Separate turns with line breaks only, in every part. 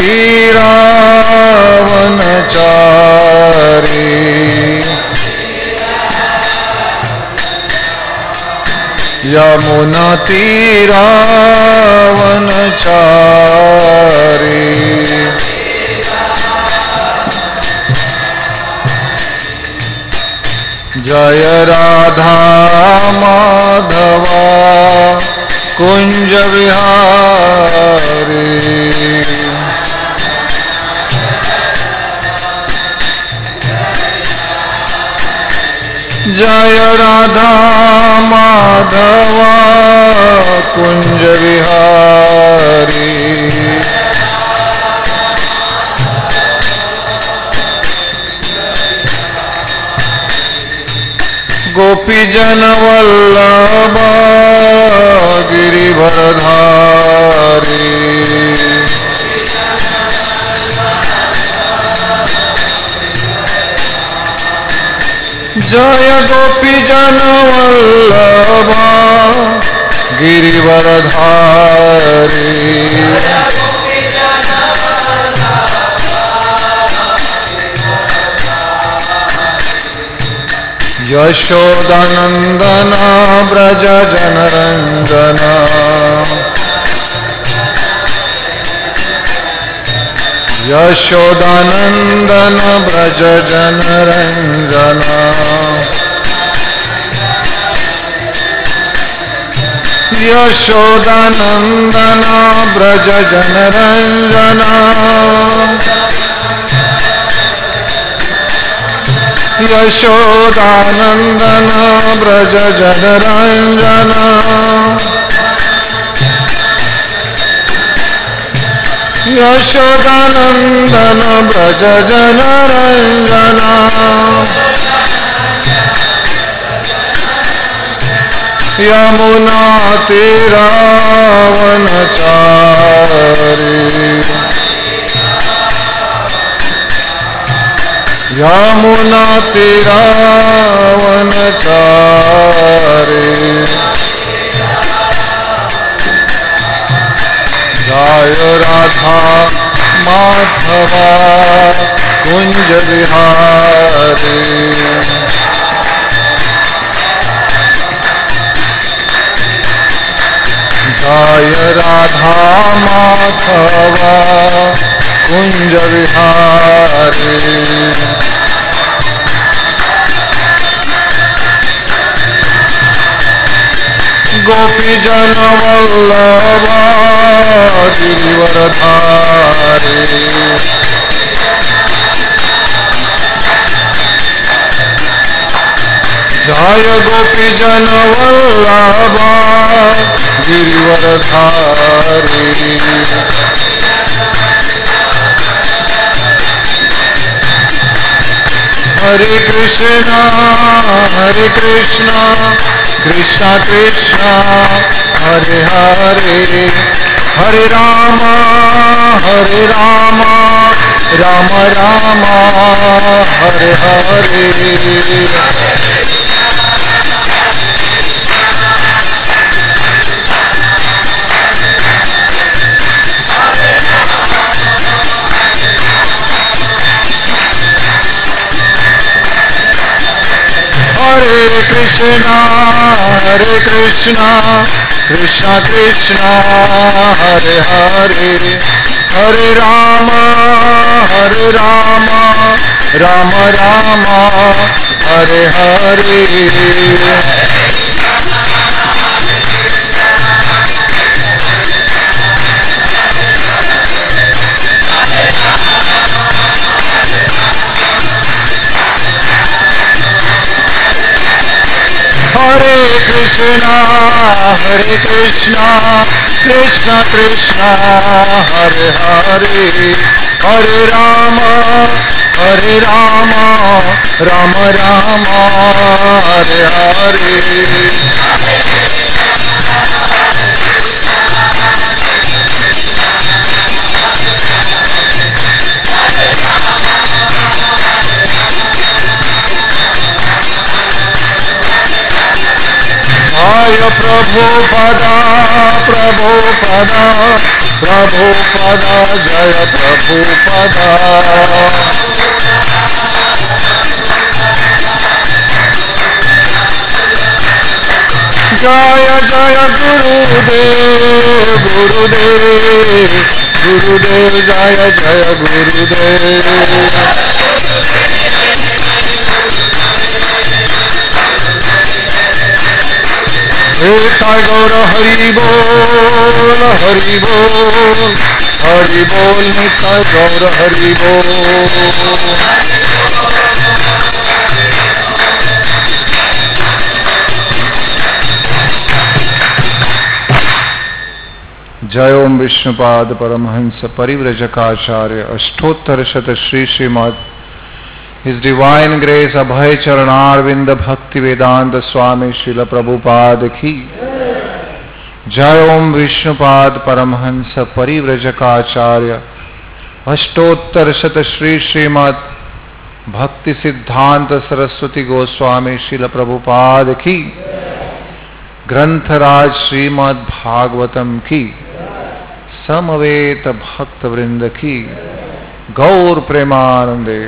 रावणचारी यमुना तीरावनचारी जय राधा माधवा कुंज विहारी जय राधा माधवा कुंज विहारी गोपी जन वल्लभा गिरिवरधारी जय गोपी जन वल्लभा गिरिवरधारी यशोदानंदन ब्रज जनरंजन यशोदानंदन ब्रज जनरंजन यशोदानंदन ब्रज जनरंजन यशोदानंदन ब्रज जनरंजन यशोदानंदन ब्रज जनरंजन यमुना तीरावनचारी यमुना तीरावनचारी जय राधा माधवा कुंज विहारी जय राधा माधवा कुंज विहारी गोपी जन वल्लभा गिरिवरधारी जय गोपी जन वल्लभा गिरिवरधारी हरे कृष्णा कृष्णा कृष्णा हरे हरे हरे राम राम राम हरे हरे हरे कृष्णा कृष्णा कृष्णा हरे हरे हरे राम राम राम हरे हरे हरे कृष्णा कृष्णा कृष्णा हरे हरे हरे राम राम राम हरे हरे जय प्रभुपदा प्रभुपद जय प्रभुपद जय जय गुरुदेव गुरुदेव गुरुदेव जय जय गुरुदेव निताय गौर हरि बोल हरि बोल हरि बोल निताय गौर हरि बोल जय ओम विष्णुपाद परमहंस परिव्रजकाचार्य अष्टोत्तर शत Shri Shrimad His Divine Grace अभय चरणारविंद भक्ति वेदांत स्वामी श्रील प्रभुपाद की जय ओम विष्णुपाद परमहंस परिव्रजकाचार्य अष्टोत्तर शत श्री श्रीमद भक्ति सिद्धांत सरस्वती गोस्वामी श्रील प्रभुपाद की ग्रंथराज श्रीमद भागवतम की समवेत भक्त वृंद की गौर प्रेमानंदे।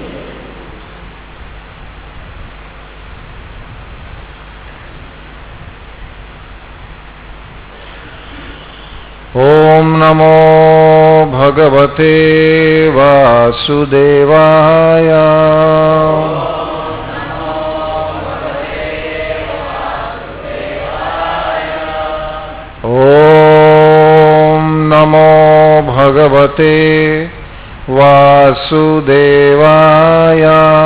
ओम नमो भगवते वासुदेवाय ओम नमो भगवते वासुदेवाय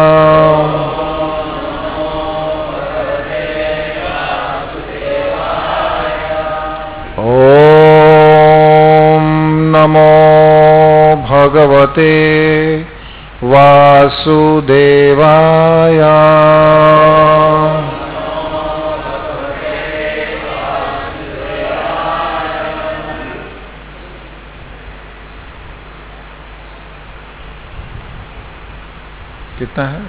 ओम नमो भगवते वासुदेवाय कितना है?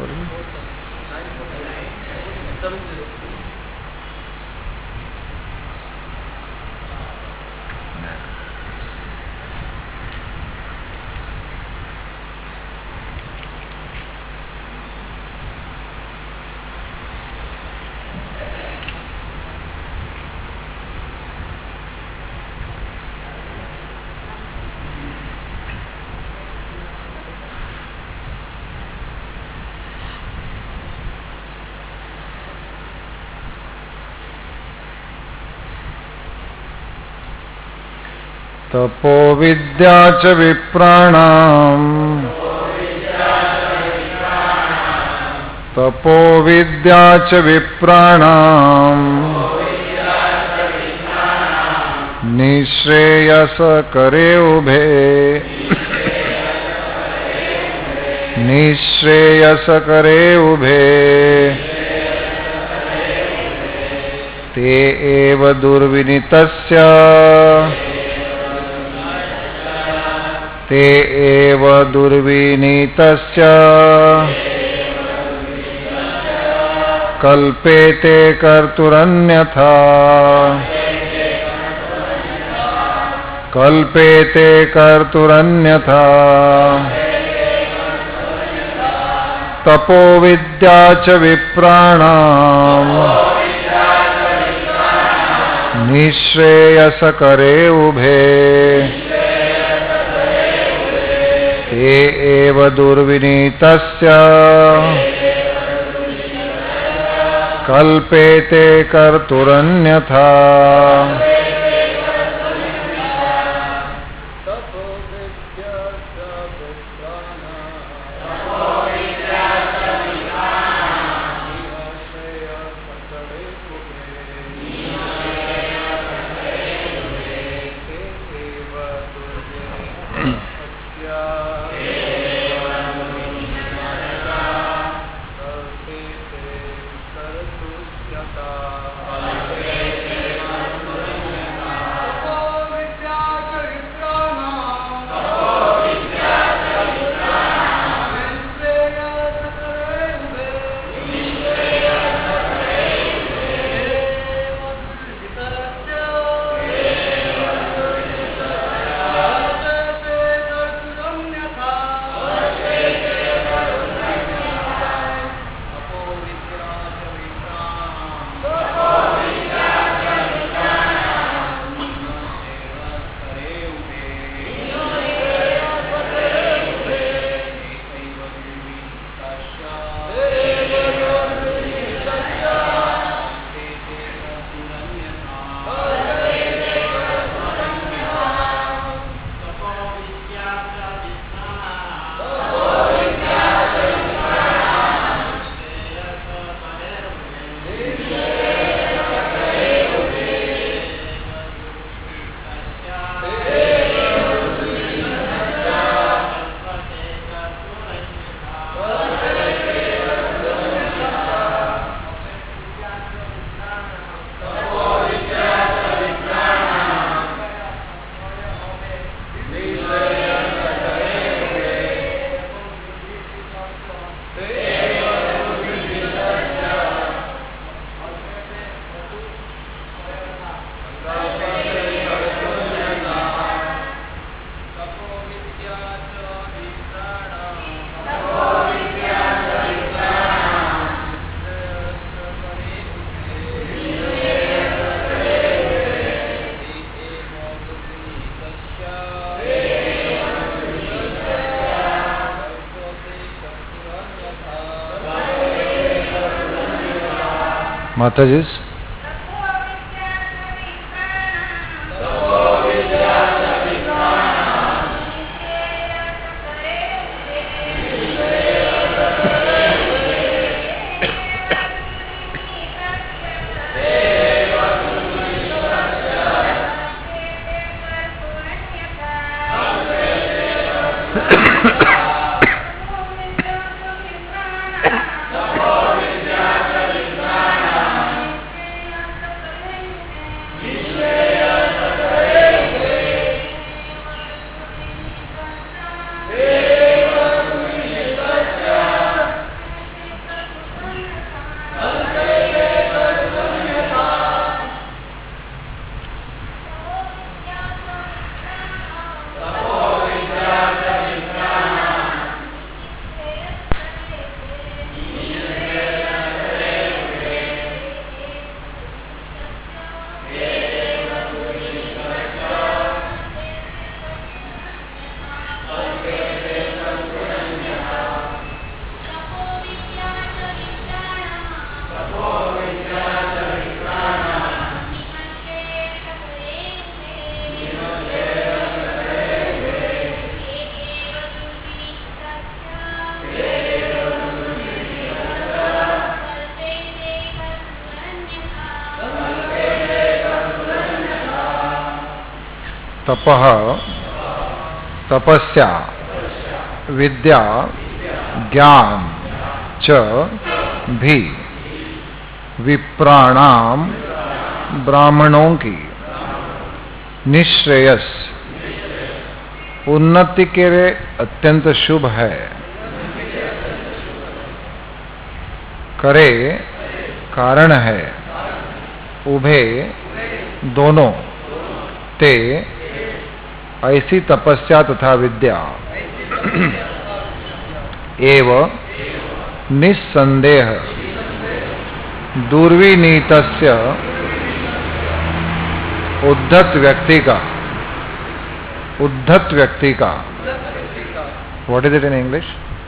तपो विद्या च विप्राणाम् तपो विद्या च विप्राणाम् निःश्रेयस करे उभे निःश्रेयस करे उभे ते एव दुर्विनीतस्य ते एव दुर्विनीतस्य कल्पेते कर्तुरन्यथा कल्पेते कर्तुरन्यथा तपो विद्या च विप्राणाम् निःश्रेयस करे उभे ते एव दुर्विनीतस्य कल्पेते कर्तुरन्यथा Mataji's. तपः तपस्या विद्या ज्ञान च भी विप्राणाम ब्राह्मणों की निश्रेयस उन्नति के लिए अत्यंत शुभ है। करे कारण है उभे दोनों ते ऐसी तपस्या तथा विद्या एव निस्संदेह दुर्विनीतस्य उद्धत व्यक्ति का what is it in English?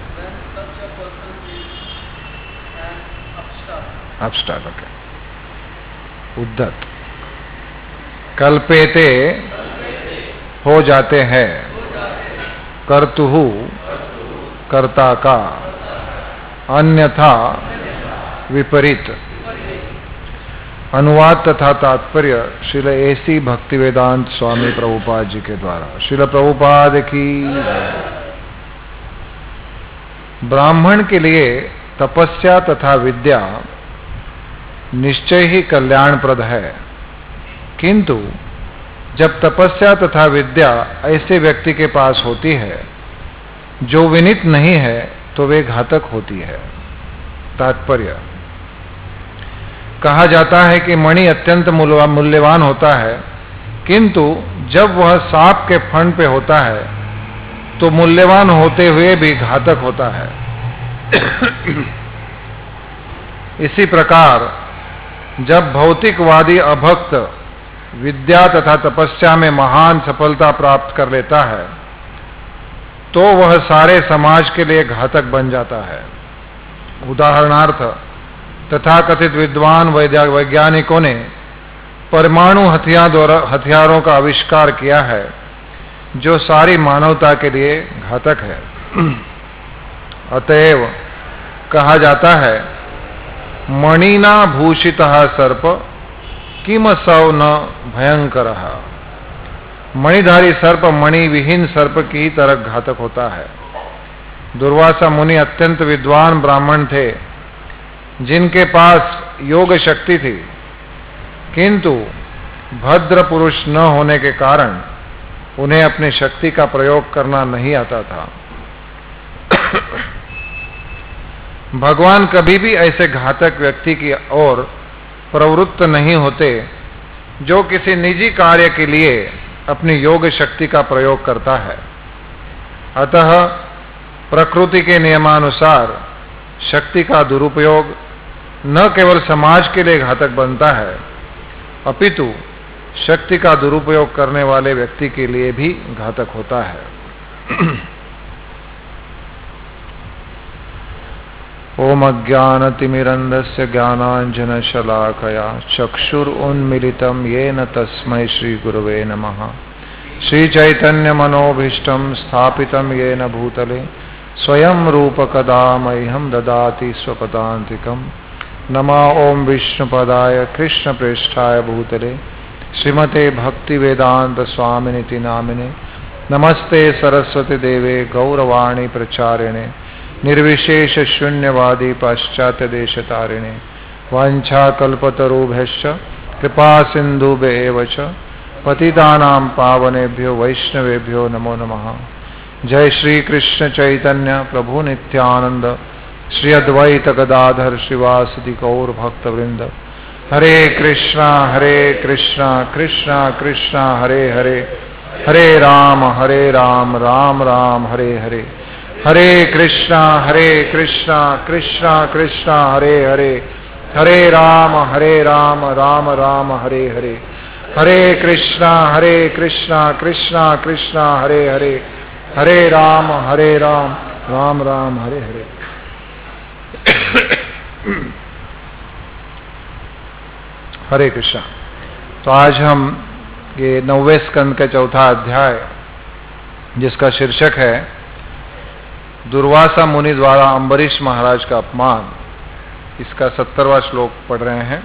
Upstart. Okay. उद्धत कल्पेते हो जाते हैं कर्तुहु कर्ता का अन्यथा विपरीत। अनुवाद तथा तात्पर्य श्रील एसी भक्तिवेदांत स्वामी प्रभुपाद जी के द्वारा। श्रील प्रभुपाद की ब्राह्मण के लिए तपस्या तथा विद्या निश्चय ही कल्याणप्रद है, किंतु जब तपस्या तथा विद्या ऐसे व्यक्ति के पास होती है जो विनित नहीं है तो वे घातक होती है। तात्पर्य कहा जाता है कि मणि अत्यंत मूल्यवान होता है, किंतु जब वह सांप के फण पे होता है तो मूल्यवान होते हुए भी घातक होता है। इसी प्रकार जब भौतिकवादी अभक्त विद्या तथा तपस्या में महान सफलता प्राप्त कर लेता है तो वह सारे समाज के लिए घातक बन जाता है। उदाहरणार्थ तथाकथित विद्वान वैज्ञानिकों ने परमाणु हथियारों का आविष्कार किया है जो सारी मानवता के लिए घातक है। अतएव कहा जाता है मणिना भूषितः सर्प किम सौ न भयंकर। मणिधारी सर्प मणि विहीन सर्प की तरह घातक होता है। दुर्वासा मुनि अत्यंत विद्वान ब्राह्मण थे जिनके पास योग शक्ति थी, किंतु भद्र पुरुष न होने के कारण उन्हें अपनी शक्ति का प्रयोग करना नहीं आता था। भगवान कभी भी ऐसे घातक व्यक्ति की ओर प्रवृत्त नहीं होते जो किसी निजी कार्य के लिए अपनी योग शक्ति का प्रयोग करता है। अतः प्रकृति के नियमानुसार शक्ति का दुरुपयोग न केवल समाज के लिए घातक बनता है, अपितु शक्ति का दुरुपयोग करने वाले व्यक्ति के लिए भी घातक होता है। ओम अज्ञानतिमिरन्धस्य ज्ञानाञ्जनशलाकया चक्षुरुन्मीलितं येन तस्मै श्रीगुरवे नमः। श्रीचैतन्यमनोभीष्टं स्थापितं येन भूतले स्वयं रूपकदा मह्यं ददाति स्वपदान्तिकं। नमः ओं विष्णुपदाय कृष्णप्रेष्ठाय भूतले श्रीमते भक्तिवेदांत स्वामिनिति नामिने। नमस्ते सरस्वती देवे गौरवाणी प्रचारिणे निर्विशेष शून्यवादी पाश्चात्य देशतारिणे। वाञ्छाकल्पतरुभ्यश्च कृपा सिन्धुभ्येव च पतितानां पावनेभ्यो वैष्णवेभ्यो नमो नमः। जय श्री कृष्ण चैतन्य प्रभु नित्यानंद श्री अद्वैत गदाधर श्रीवासदि गौर भक्तवृंद। हरे कृष्णा कृष्णा कृष्णा हरे हरे, हरे राम राम राम हरे हरे। हरे कृष्णा कृष्णा कृष्णा हरे हरे, हरे राम राम राम हरे हरे। हरे कृष्णा कृष्णा कृष्णा हरे हरे, हरे राम राम राम हरे हरे। हरे कृष्णा। तो आज हम ये 9वें स्कंद का चौथा अध्याय, जिसका शीर्षक है दुर्वासा मुनि द्वारा अम्बरीश महाराज का अपमान, इसका 70वां श्लोक पढ़ रहे हैं।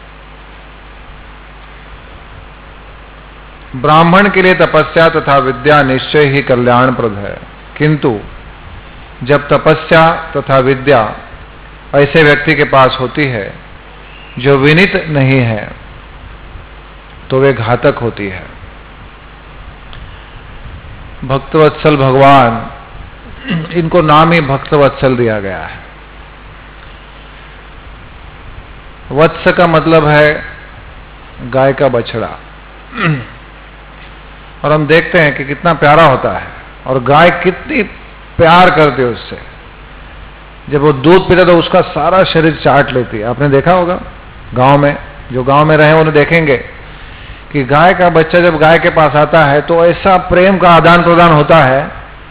ब्राह्मण के लिए तपस्या तथा विद्या निश्चय ही कल्याणप्रद है, किंतु जब तपस्या तथा विद्या ऐसे व्यक्ति के पास होती है जो विनीत नहीं है तो वे घातक होती है। भक्तवत्सल भगवान, इनको नाम ही भक्तवत्सल दिया गया है। वत्स का मतलब है गाय का बछड़ा, और हम देखते हैं कि कितना प्यारा होता है और गाय कितनी प्यार करती है उससे। जब वो दूध पीता तो उसका सारा शरीर चाट लेती है। आपने देखा होगा गांव में, जो गांव में रहे उन्हें देखेंगे कि गाय का बच्चा जब गाय के पास आता है तो ऐसा प्रेम का आदान प्रदान होता है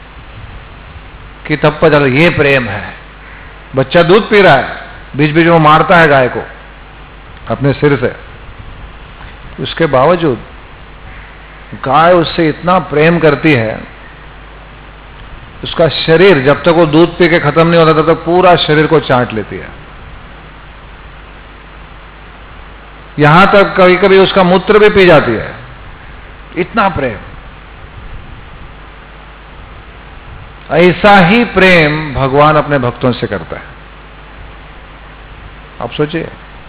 कि तब पता चला ये प्रेम है। बच्चा दूध पी रहा है, बीच बीच में मारता है गाय को अपने सिर से, उसके बावजूद गाय उससे इतना प्रेम करती है, उसका शरीर जब तक वो दूध पी के खत्म नहीं होता तब तक पूरा शरीर को चाट लेती है। यहां तक कभी कभी उसका मूत्र भी पी जाती है, इतना प्रेम। ऐसा ही प्रेम भगवान अपने भक्तों से करता है। आप सोचिए,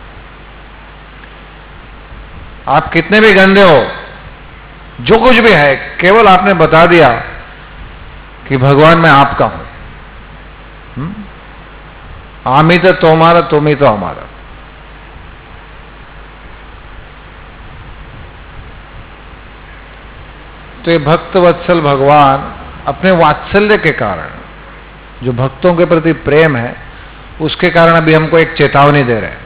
आप कितने भी गंदे हो, जो कुछ भी है, केवल आपने बता दिया कि भगवान मैं आपका हूं, आमी तो तुम्हारा तुम ही तो हमारा। तो ये भक्त वत्सल भगवान अपने वात्सल्य के कारण, जो भक्तों के प्रति प्रेम है, उसके कारण अभी हमको एक चेतावनी दे रहे हैं।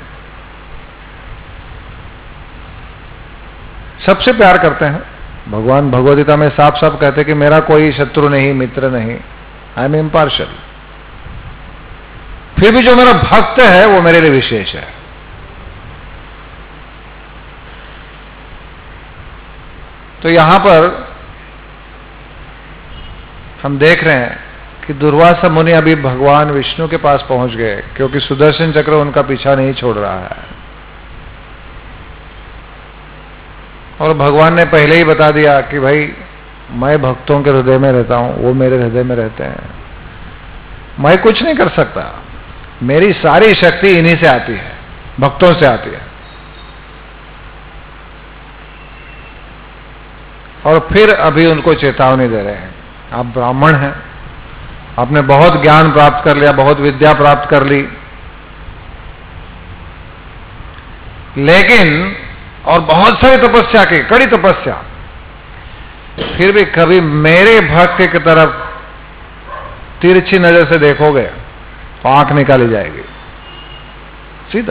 सबसे प्यार करते हैं भगवान। भगवद्गीता में साफ साफ कहते हैं कि मेरा कोई शत्रु नहीं, मित्र नहीं, आई एम इम्पार्शियल। फिर भी जो मेरा भक्त है वो मेरे लिए विशेष है। तो यहां पर हम देख रहे हैं कि दुर्वासा मुनि अभी भगवान विष्णु के पास पहुंच गए, क्योंकि सुदर्शन चक्र उनका पीछा नहीं छोड़ रहा है। और भगवान ने पहले ही बता दिया कि भाई मैं भक्तों के हृदय में रहता हूं, वो मेरे हृदय में रहते हैं, मैं कुछ नहीं कर सकता, मेरी सारी शक्ति इन्हीं से आती है, भक्तों से आती है। और फिर अभी उनको चेतावनी दे रहे हैं, आप ब्राह्मण हैं, आपने बहुत ज्ञान प्राप्त कर लिया, बहुत विद्या प्राप्त कर ली, लेकिन और बहुत सारी तपस्या की, कड़ी तपस्या, फिर भी कभी मेरे भक्त की तरफ तिरछी नजर से देखोगे तो आंख निकाली जाएगी सीधा।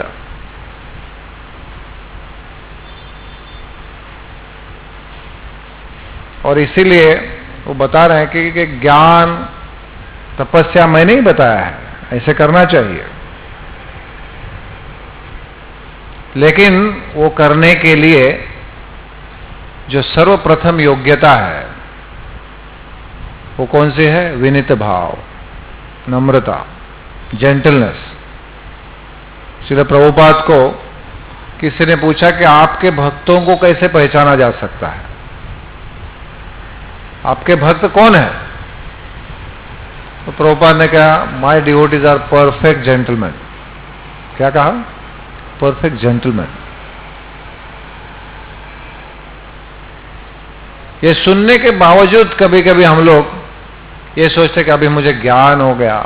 और इसीलिए वो बता रहे हैं कि ज्ञान तपस्या मैंने ही बताया है, ऐसे करना चाहिए। लेकिन वो करने के लिए जो सर्वप्रथम योग्यता है वो कौन सी है? विनीत भाव, नम्रता, जेंटलनेस। श्रील प्रभुपाद को किसी ने पूछा कि आपके भक्तों को कैसे पहचाना जा सकता है, आपके भक्त कौन है? तो प्रभुपाद ने कहा, my devotees are perfect gentleman. क्या कहा? Perfect gentleman. ये सुनने के बावजूद कभी कभी हम लोग ये सोचते कि अभी मुझे ज्ञान हो गया।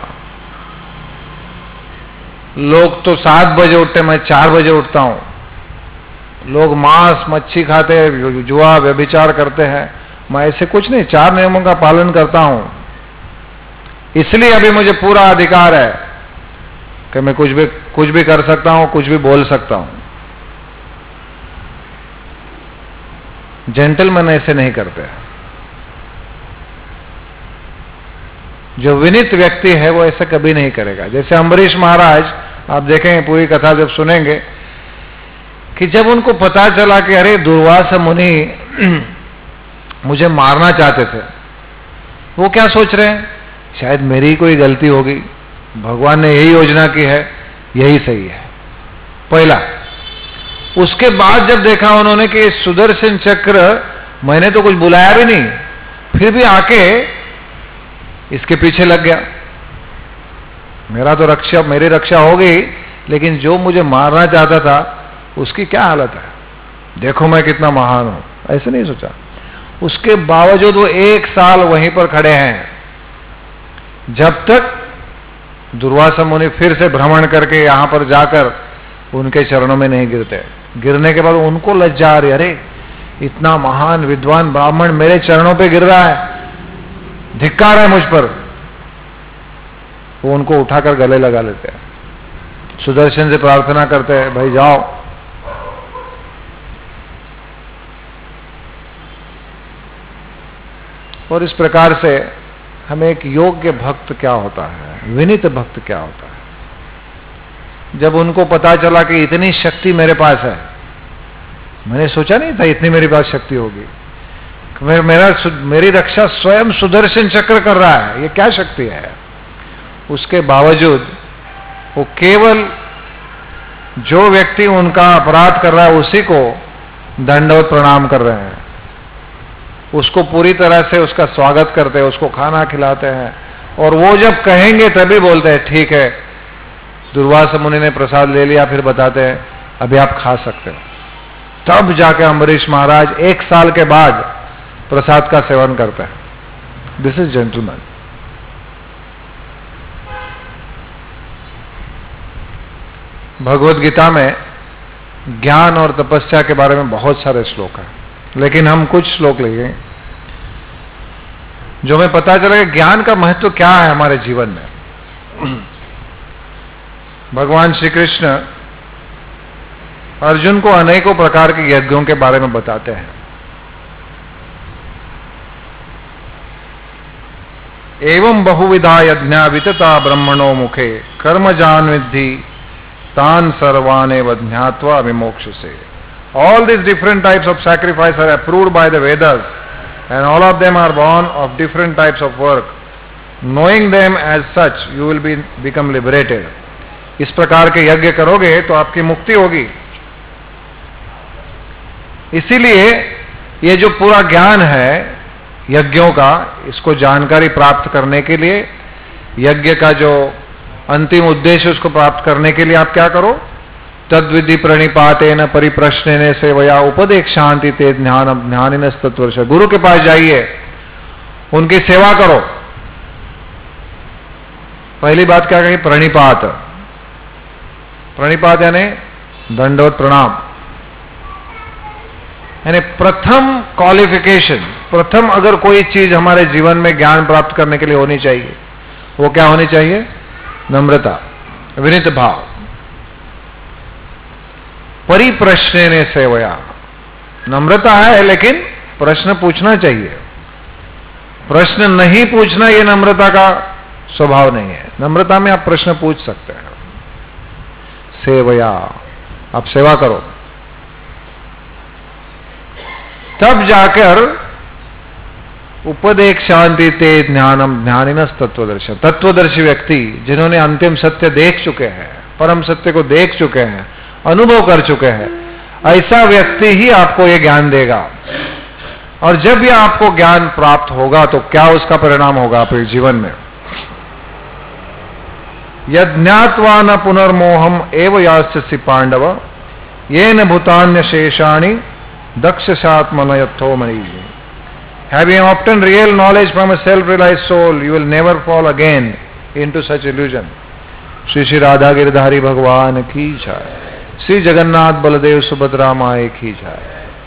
लोग तो 7 बजे उठते, मैं 4 बजे उठता हूं। लोग मांस मच्छी खाते हैं, जुआ व्यभिचार करते हैं, मैं ऐसे कुछ नहीं, 4 नियमों का पालन करता हूं, इसलिए अभी मुझे पूरा अधिकार है कि मैं कुछ भी कर सकता हूं, कुछ भी बोल सकता हूं। जेंटलमैन ऐसे नहीं करते। जो विनीत व्यक्ति है वो ऐसा कभी नहीं करेगा। जैसे अम्बरीश महाराज, आप देखेंगे पूरी कथा जब सुनेंगे कि जब उनको पता चला कि अरे दुर्वासा मुनि मुझे मारना चाहते थे, वो क्या सोच रहे हैं? शायद मेरी कोई गलती होगी, भगवान ने यही योजना की है, यही सही है, पहला। उसके बाद जब देखा उन्होंने कि सुदर्शन चक्र, मैंने तो कुछ बुलाया भी नहीं, फिर भी आके इसके पीछे लग गया। मेरी रक्षा हो गई, लेकिन जो मुझे मारना चाहता था उसकी क्या हालत है, देखो मैं कितना महान हूं, ऐसे नहीं सोचा। उसके बावजूद वो 1 साल वहीं पर खड़े हैं, जब तक दुर्वासा मुनि फिर से भ्रमण करके यहां पर जाकर उनके चरणों में नहीं गिरते। गिरने के बाद उनको लज्जा आ रही, अरे इतना महान विद्वान ब्राह्मण मेरे चरणों पे गिर रहा है, धिक्कार है मुझ पर। वो उनको उठाकर गले लगा लेते हैं, सुदर्शन से प्रार्थना करते हैं, भाई जाओ। और इस प्रकार से हमें एक योग्य भक्त क्या होता है, विनीत भक्त क्या होता है। जब उनको पता चला कि इतनी शक्ति मेरे पास है, मैंने सोचा नहीं था इतनी मेरे पास शक्ति होगी, मेरी रक्षा स्वयं सुदर्शन चक्र कर रहा है, ये क्या शक्ति है। उसके बावजूद वो केवल जो व्यक्ति उनका अपराध कर रहा है उसी को दंडवत प्रणाम कर रहे हैं, उसको पूरी तरह से उसका स्वागत करते हैं, उसको खाना खिलाते हैं, और वो जब कहेंगे तभी बोलते हैं ठीक है, दुर्वासा मुनि ने प्रसाद ले लिया, फिर बताते हैं अभी आप खा सकते हो। तब जाके अम्बरीश महाराज 1 साल के बाद प्रसाद का सेवन करते हैं। This is gentleman. Bhagavad Gita में ज्ञान और तपस्या के बारे में बहुत सारे श्लोक हैं, लेकिन हम कुछ श्लोक लेंगे जो हमें पता चला कि ज्ञान का महत्व क्या है हमारे जीवन में। भगवान श्री कृष्ण अर्जुन को अनेकों प्रकार के यज्ञों के बारे में बताते हैं। एवं बहुविधा यज्ञा वितता ब्रह्मणो मुखे कर्मजान विद्धि तान सर्वानेव ज्ञात्वा विमोक्षसे। All these different types of sacrifice are approved by the Vedas, and all of them are born of different types of work. Knowing them as such, you will become liberated. इस प्रकार के यज्ञ करोगे तो आपकी मुक्ति होगी। इसीलिए ये जो पूरा ज्ञान है यज्ञों का, इसको जानकारी प्राप्त करने के लिए, यज्ञ का जो अंतिम उद्देश्य उसको प्राप्त करने के लिए आप क्या करो? तद्विधि प्रणिपातेन परिप्रश्नेन सेवया उपदेक्षान्ति ते ज्ञानिनः तत्त्वदर्श। गुरु के पास जाइए, उनकी सेवा करो। पहली बात क्या कही? प्रणिपात। प्रणिपात यानी दंडवत प्रणाम, यानी प्रथम क्वालिफिकेशन, प्रथम अगर कोई चीज हमारे जीवन में ज्ञान प्राप्त करने के लिए होनी चाहिए, वो क्या होनी चाहिए? नम्रता, विनीत भाव। परिप्रश्नेन सेवया, नम्रता है लेकिन प्रश्न पूछना चाहिए। प्रश्न नहीं पूछना ये नम्रता का स्वभाव नहीं है। नम्रता में आप प्रश्न पूछ सकते हैं। सेवया, आप सेवा करो। तब जाकर उपदेश शांति ते ज्ञानम ज्ञानिनस तत्वदर्शी, तत्वदर्शी व्यक्ति जिन्होंने अंतिम सत्य देख चुके हैं, परम सत्य को देख चुके हैं, अनुभव कर चुके हैं, ऐसा व्यक्ति ही आपको यह ज्ञान देगा। और जब यह आपको ज्ञान प्राप्त होगा तो क्या उसका परिणाम होगा आपके जीवन में? यज्ञात्वा न पुनर्मोहम एव यास्यसि पांडव येन भूतान्य शेषाणि दक्षसात्मनयथो मणि। Having obtained real knowledge from a self-realized soul, you will never fall again into such illusion. Shri Shri Radha Girdhari भगवान की जय, श्री जगन्नाथ बलदेव सुभद्रा माए की जय।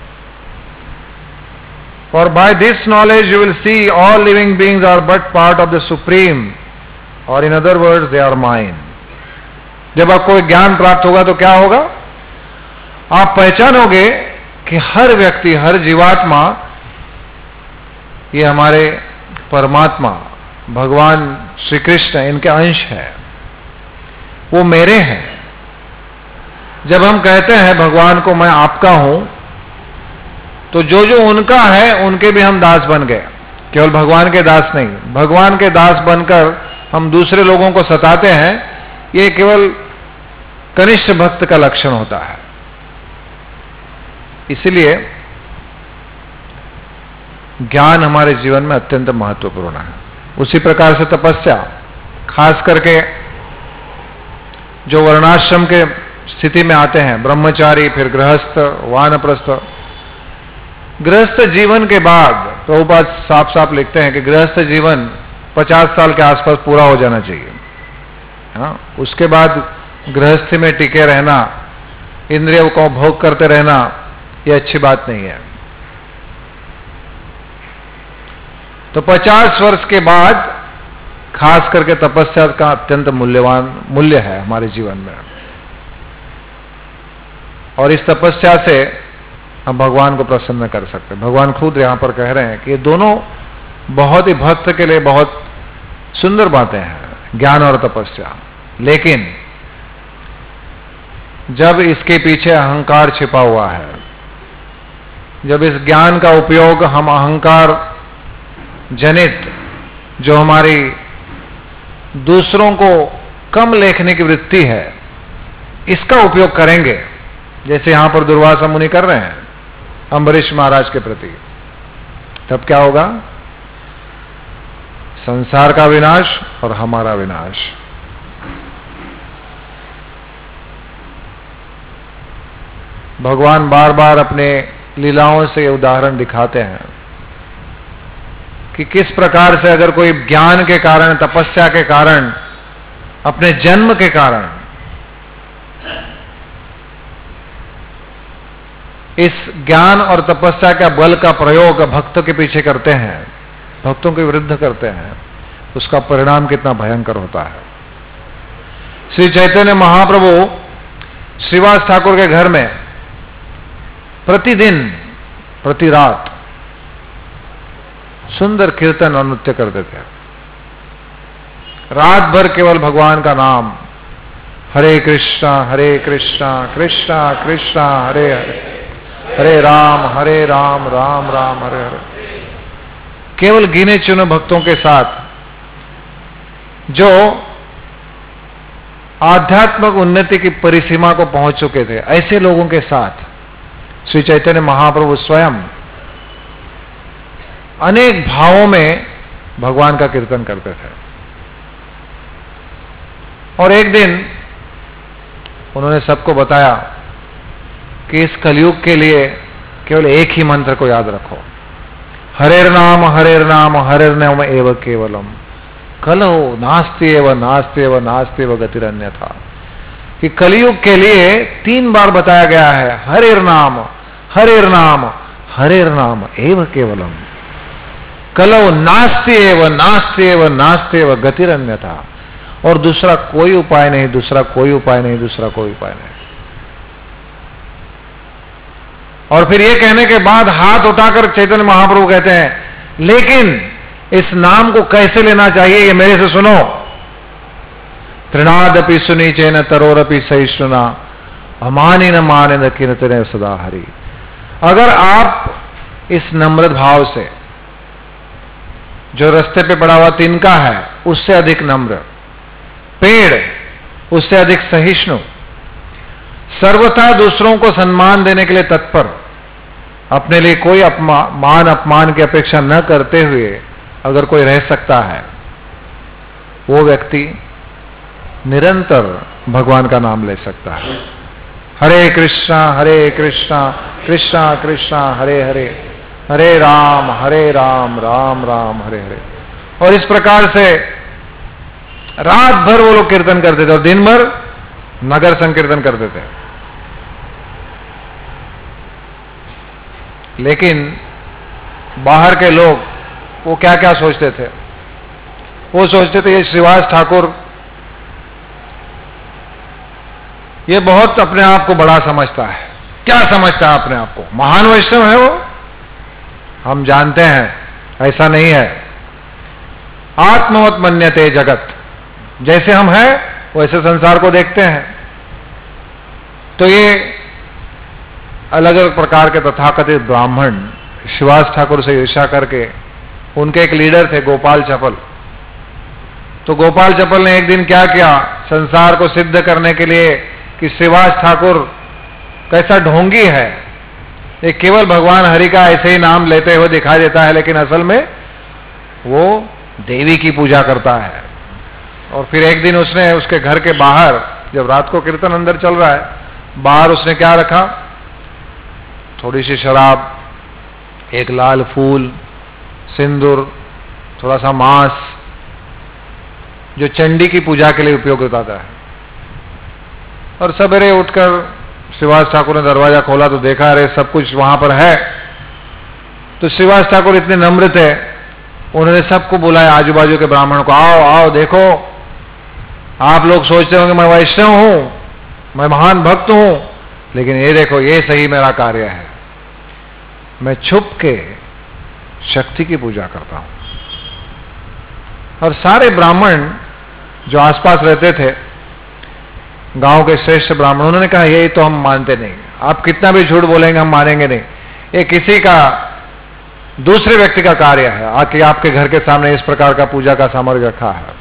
For by this knowledge you will see all living beings are but part of the Supreme, or in other words they are mine. जब आपको ज्ञान प्राप्त होगा तो क्या होगा? आप पहचानोगे कि हर व्यक्ति, हर जीवात्मा ये हमारे परमात्मा भगवान श्री कृष्ण इनके अंश है, वो मेरे हैं। जब हम कहते हैं भगवान को मैं आपका हूं, तो जो जो उनका है उनके भी हम दास बन गए, केवल भगवान के दास नहीं। भगवान के दास बनकर हम दूसरे लोगों को सताते हैं, ये केवल कनिष्ठ भक्त का लक्षण होता है। इसलिए ज्ञान हमारे जीवन में अत्यंत महत्वपूर्ण है। उसी प्रकार से तपस्या, खास करके जो वर्णाश्रम के स्थिति में आते हैं, ब्रह्मचारी, फिर गृहस्थ, वानप्रस्थ। गृहस्थ जीवन के बाद प्रभुपाद साफ साफ लिखते हैं कि गृहस्थ जीवन 50 साल के आसपास पूरा हो जाना चाहिए। हाँ, उसके बाद गृहस्थी में टिके रहना, इंद्रियों को भोग करते रहना, यह अच्छी बात नहीं है। तो 50 वर्ष के बाद खास करके तपस्या का अत्यंत मूल्यवान मूल्य है हमारे जीवन में। और इस तपस्या से हम भगवान को प्रसन्न कर सकते हैं। भगवान खुद यहां पर कह रहे हैं कि ये दोनों बहुत ही भक्त के लिए बहुत सुंदर बातें हैं, ज्ञान और तपस्या। लेकिन जब इसके पीछे अहंकार छिपा हुआ है, जब इस ज्ञान का उपयोग हम अहंकार जनित, जो हमारी दूसरों को कम लेखने की वृत्ति है, इसका उपयोग करेंगे, जैसे यहां पर दुर्वासा मुनि कर रहे हैं अम्बरीश महाराज के प्रति, तब क्या होगा? संसार का विनाश और हमारा विनाश। भगवान बार बार अपने लीलाओं से उदाहरण दिखाते हैं कि किस प्रकार से अगर कोई ज्ञान के कारण, तपस्या के कारण, अपने जन्म के कारण इस ज्ञान और तपस्या का बल का प्रयोग भक्तों के पीछे करते हैं, भक्तों के विरुद्ध करते हैं, उसका परिणाम कितना भयंकर होता है। श्री चैतन्य महाप्रभु श्रीवास ठाकुर के घर में प्रतिदिन, प्रति रात सुंदर कीर्तन और नृत्य करते थे। रात भर केवल भगवान का नाम, हरे कृष्णा कृष्णा कृष्णा हरे हरे, हरे राम राम राम हरे हरे। केवल गिने चुने भक्तों के साथ, जो आध्यात्मिक उन्नति की परिसीमा को पहुंच चुके थे, ऐसे लोगों के साथ श्री चैतन्य महाप्रभु स्वयं अनेक भावों में भगवान का कीर्तन करते थे। और एक दिन उन्होंने सबको बताया कि इस कलयुग के लिए केवल एक ही मंत्र को याद रखो, हरेर नाम हरेर नाम एव केवलम, कलहो नास्ति एव गतिरन्यथा। कि कलयुग के लिए 3 बार बताया गया है, हरेर नाम नाम एव केवलम, कलहो नास्ति एव गतिरन्यथा। और दूसरा कोई उपाय नहीं, दूसरा कोई उपाय नहीं। और फिर ये कहने के बाद हाथ उठाकर चैतन्य महाप्रभु कहते हैं, लेकिन इस नाम को कैसे लेना चाहिए ये मेरे से सुनो। तृणादपि सुनीचेन तरोरपि सहिष्णुना अमानी न माने न कीर्तने सदा हरि। अगर आप इस नम्र भाव से, जो रास्ते पे पड़ा हुआ तिनका है उससे अधिक नम्र, पेड़ उससे अधिक सहिष्णु, सर्वथा दूसरों को सम्मान देने के लिए तत्पर, अपने लिए कोई मान अपमान की अपेक्षा न करते हुए अगर कोई रह सकता है, वो व्यक्ति निरंतर भगवान का नाम ले सकता है। हरे कृष्णा कृष्णा कृष्णा हरे हरे, हरे राम राम राम हरे हरे। और इस प्रकार से रात भर वो लोग कीर्तन करते थे और दिन भर नगर संकीर्तन करते थे। लेकिन बाहर के लोग वो क्या क्या सोचते थे? वो सोचते थे ये श्रीवास ठाकुर ये बहुत अपने आप को बड़ा समझता है। क्या समझता है अपने आप को? महान वैष्णव है वो। हम जानते हैं ऐसा नहीं है। आत्मवत मन्यते जगत, जैसे हम हैं वैसे संसार को देखते हैं। तो ये अलग अलग प्रकार के तथाकथित ब्राह्मण श्रीवास ठाकुर से ईर्ष्या करके, उनके एक लीडर थे गोपाल चपल। तो गोपाल चपल ने एक दिन क्या किया, संसार को सिद्ध करने के लिए कि श्रीवास ठाकुर कैसा ढोंगी है, ये केवल भगवान हरि का ऐसे ही नाम लेते हुए दिखाई देता है, लेकिन असल में वो देवी की पूजा करता है। और फिर एक दिन उसने उसके घर के बाहर, जब रात को कीर्तन अंदर चल रहा है, बाहर उसने क्या रखा, थोड़ी सी शराब, एक लाल फूल, सिंदूर, थोड़ा सा मांस, जो चंडी की पूजा के लिए उपयोग होता है। और सवेरे उठकर श्रीवास ठाकुर ने दरवाजा खोला तो देखा अरे सब कुछ वहां पर है। तो श्रीवास ठाकुर इतने नम्र थे, उन्होंने सबको बुलाया, आजू बाजू के ब्राह्मणों को, आओ आओ देखो, आप लोग सोचते होंगे मैं वैष्णव हूं, मैं महान भक्त हूं, लेकिन ये देखो ये सही मेरा कार्य है, मैं छुप के शक्ति की पूजा करता हूं। और सारे ब्राह्मण जो आसपास रहते थे, गांव के श्रेष्ठ ब्राह्मण, उन्होंने कहा ये तो हम मानते नहीं, आप कितना भी झूठ बोलेंगे हम मानेंगे नहीं, ये किसी का दूसरे व्यक्ति का कार्य है, आके आपके घर के सामने इस प्रकार का पूजा का सामग्री रखा है।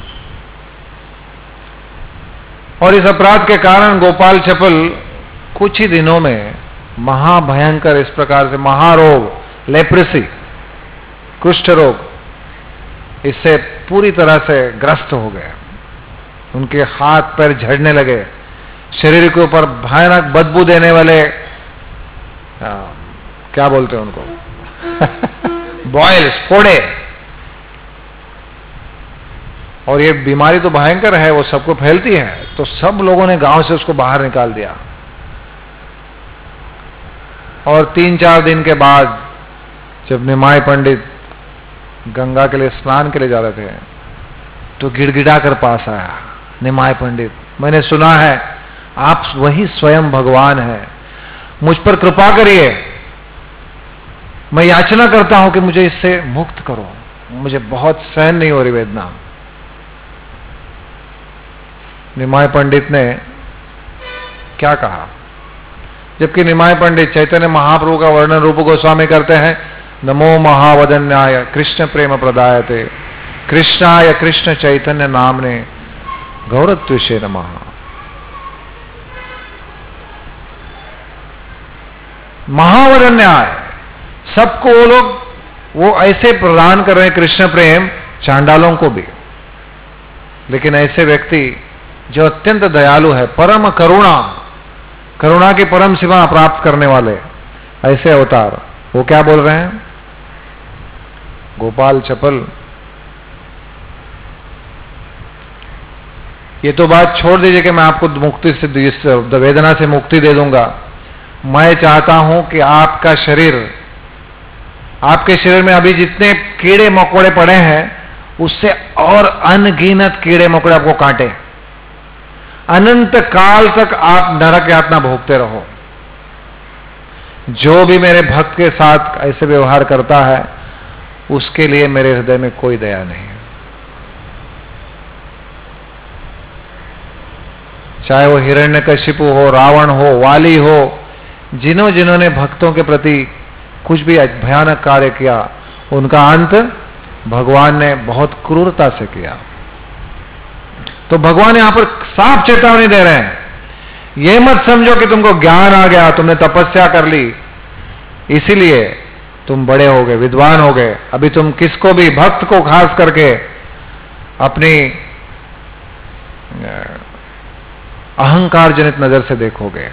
और इस अपराध के कारण गोपाल चपल कुछ ही दिनों में महाभयंकर इस प्रकार से महारोग, लेप्रेसी, कुष्ठ रोग, इससे पूरी तरह से ग्रस्त हो गए। उनके हाथ पैर झड़ने लगे, शरीर के ऊपर भयानक बदबू देने वाले क्या बोलते हैं उनको बॉयल्स, फोड़े। और ये बीमारी तो भयंकर है, वो सबको फैलती है। तो सब लोगों ने गांव से उसको बाहर निकाल दिया। और 3-4 दिन के बाद जब निमाय पंडित गंगा के लिए स्नान के लिए जा रहे थे, तो गिड़गिड़ा कर पास आया, निमाय पंडित, मैंने सुना है आप वही स्वयं भगवान हैं, मुझ पर कृपा करिए, मैं याचना करता हूं कि मुझे इससे मुक्त करो, मुझे बहुत सहन नहीं हो रही वेदना। निमाय पंडित ने क्या कहा? जबकि निमाय पंडित चैतन्य महाप्रभु का वर्णन रूप गोस्वामी करते हैं, नमो महावदन्याय कृष्ण प्रेम प्रदायते कृष्णाय कृष्ण चैतन्य नामने गौरत्विषे नमः। महावदन्याय, सबको वो लोग वो ऐसे प्रदान कर रहे हैं कृष्ण प्रेम, चांडालों को भी। लेकिन ऐसे व्यक्ति जो अत्यंत दयालु है, परम करुणा, करुणा की परम सीमा प्राप्त करने वाले ऐसे अवतार, वो क्या बोल रहे हैं? गोपाल चपल, ये तो बात छोड़ दीजिए कि मैं आपको मुक्ति से, इस वेदना से मुक्ति दे दूंगा। मैं चाहता हूं कि आपका शरीर, आपके शरीर में अभी जितने कीड़े मकोड़े पड़े हैं, उससे और अनगिनत कीड़े मकोड़े आपको काटे, अनंत काल तक आप नरक यातना भोगते रहो। जो भी मेरे भक्त के साथ ऐसे व्यवहार करता है, उसके लिए मेरे हृदय में कोई दया नहीं है। चाहे वो हिरण्यकशिपु हो, रावण हो, वाली हो, जिन्होंने भक्तों के प्रति कुछ भी भयानक कार्य किया, उनका अंत भगवान ने बहुत क्रूरता से किया। तो भगवान यहां पर साफ चेतावनी दे रहे हैं, यह मत समझो कि तुमको ज्ञान आ गया, तुमने तपस्या कर ली, इसीलिए तुम बड़े हो गए, विद्वान हो गए, अभी तुम किसको भी, भक्त को खास करके अपनी अहंकार जनित नजर से देखोगे।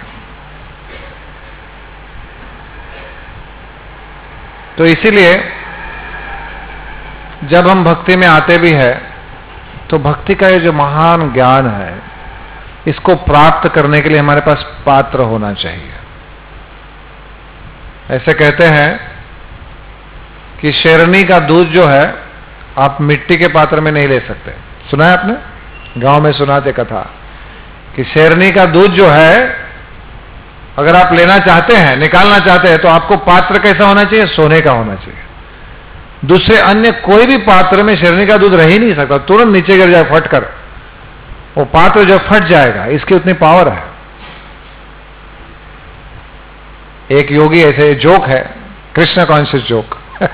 तो इसीलिए जब हम भक्ति में आते भी हैं तो भक्ति का ये जो महान ज्ञान है, इसको प्राप्त करने के लिए हमारे पास पात्र होना चाहिए। ऐसे कहते हैं कि शेरनी का दूध जो है आप मिट्टी के पात्र में नहीं ले सकते। सुना है आपने? गांव में सुनाते कथा कि शेरनी का दूध जो है अगर आप लेना चाहते हैं, निकालना चाहते हैं, तो आपको पात्र कैसा होना चाहिए? सोने का होना चाहिए। दूसरे अन्य कोई भी पात्र में शेरनी का दूध रह ही नहीं सकता, तुरंत नीचे गिर जाए फटकर, वो पात्र जो फट जाएगा, इसकी उतनी पावर है। एक योगी ऐसे जोक है, कृष्ण कॉन्शियस जोक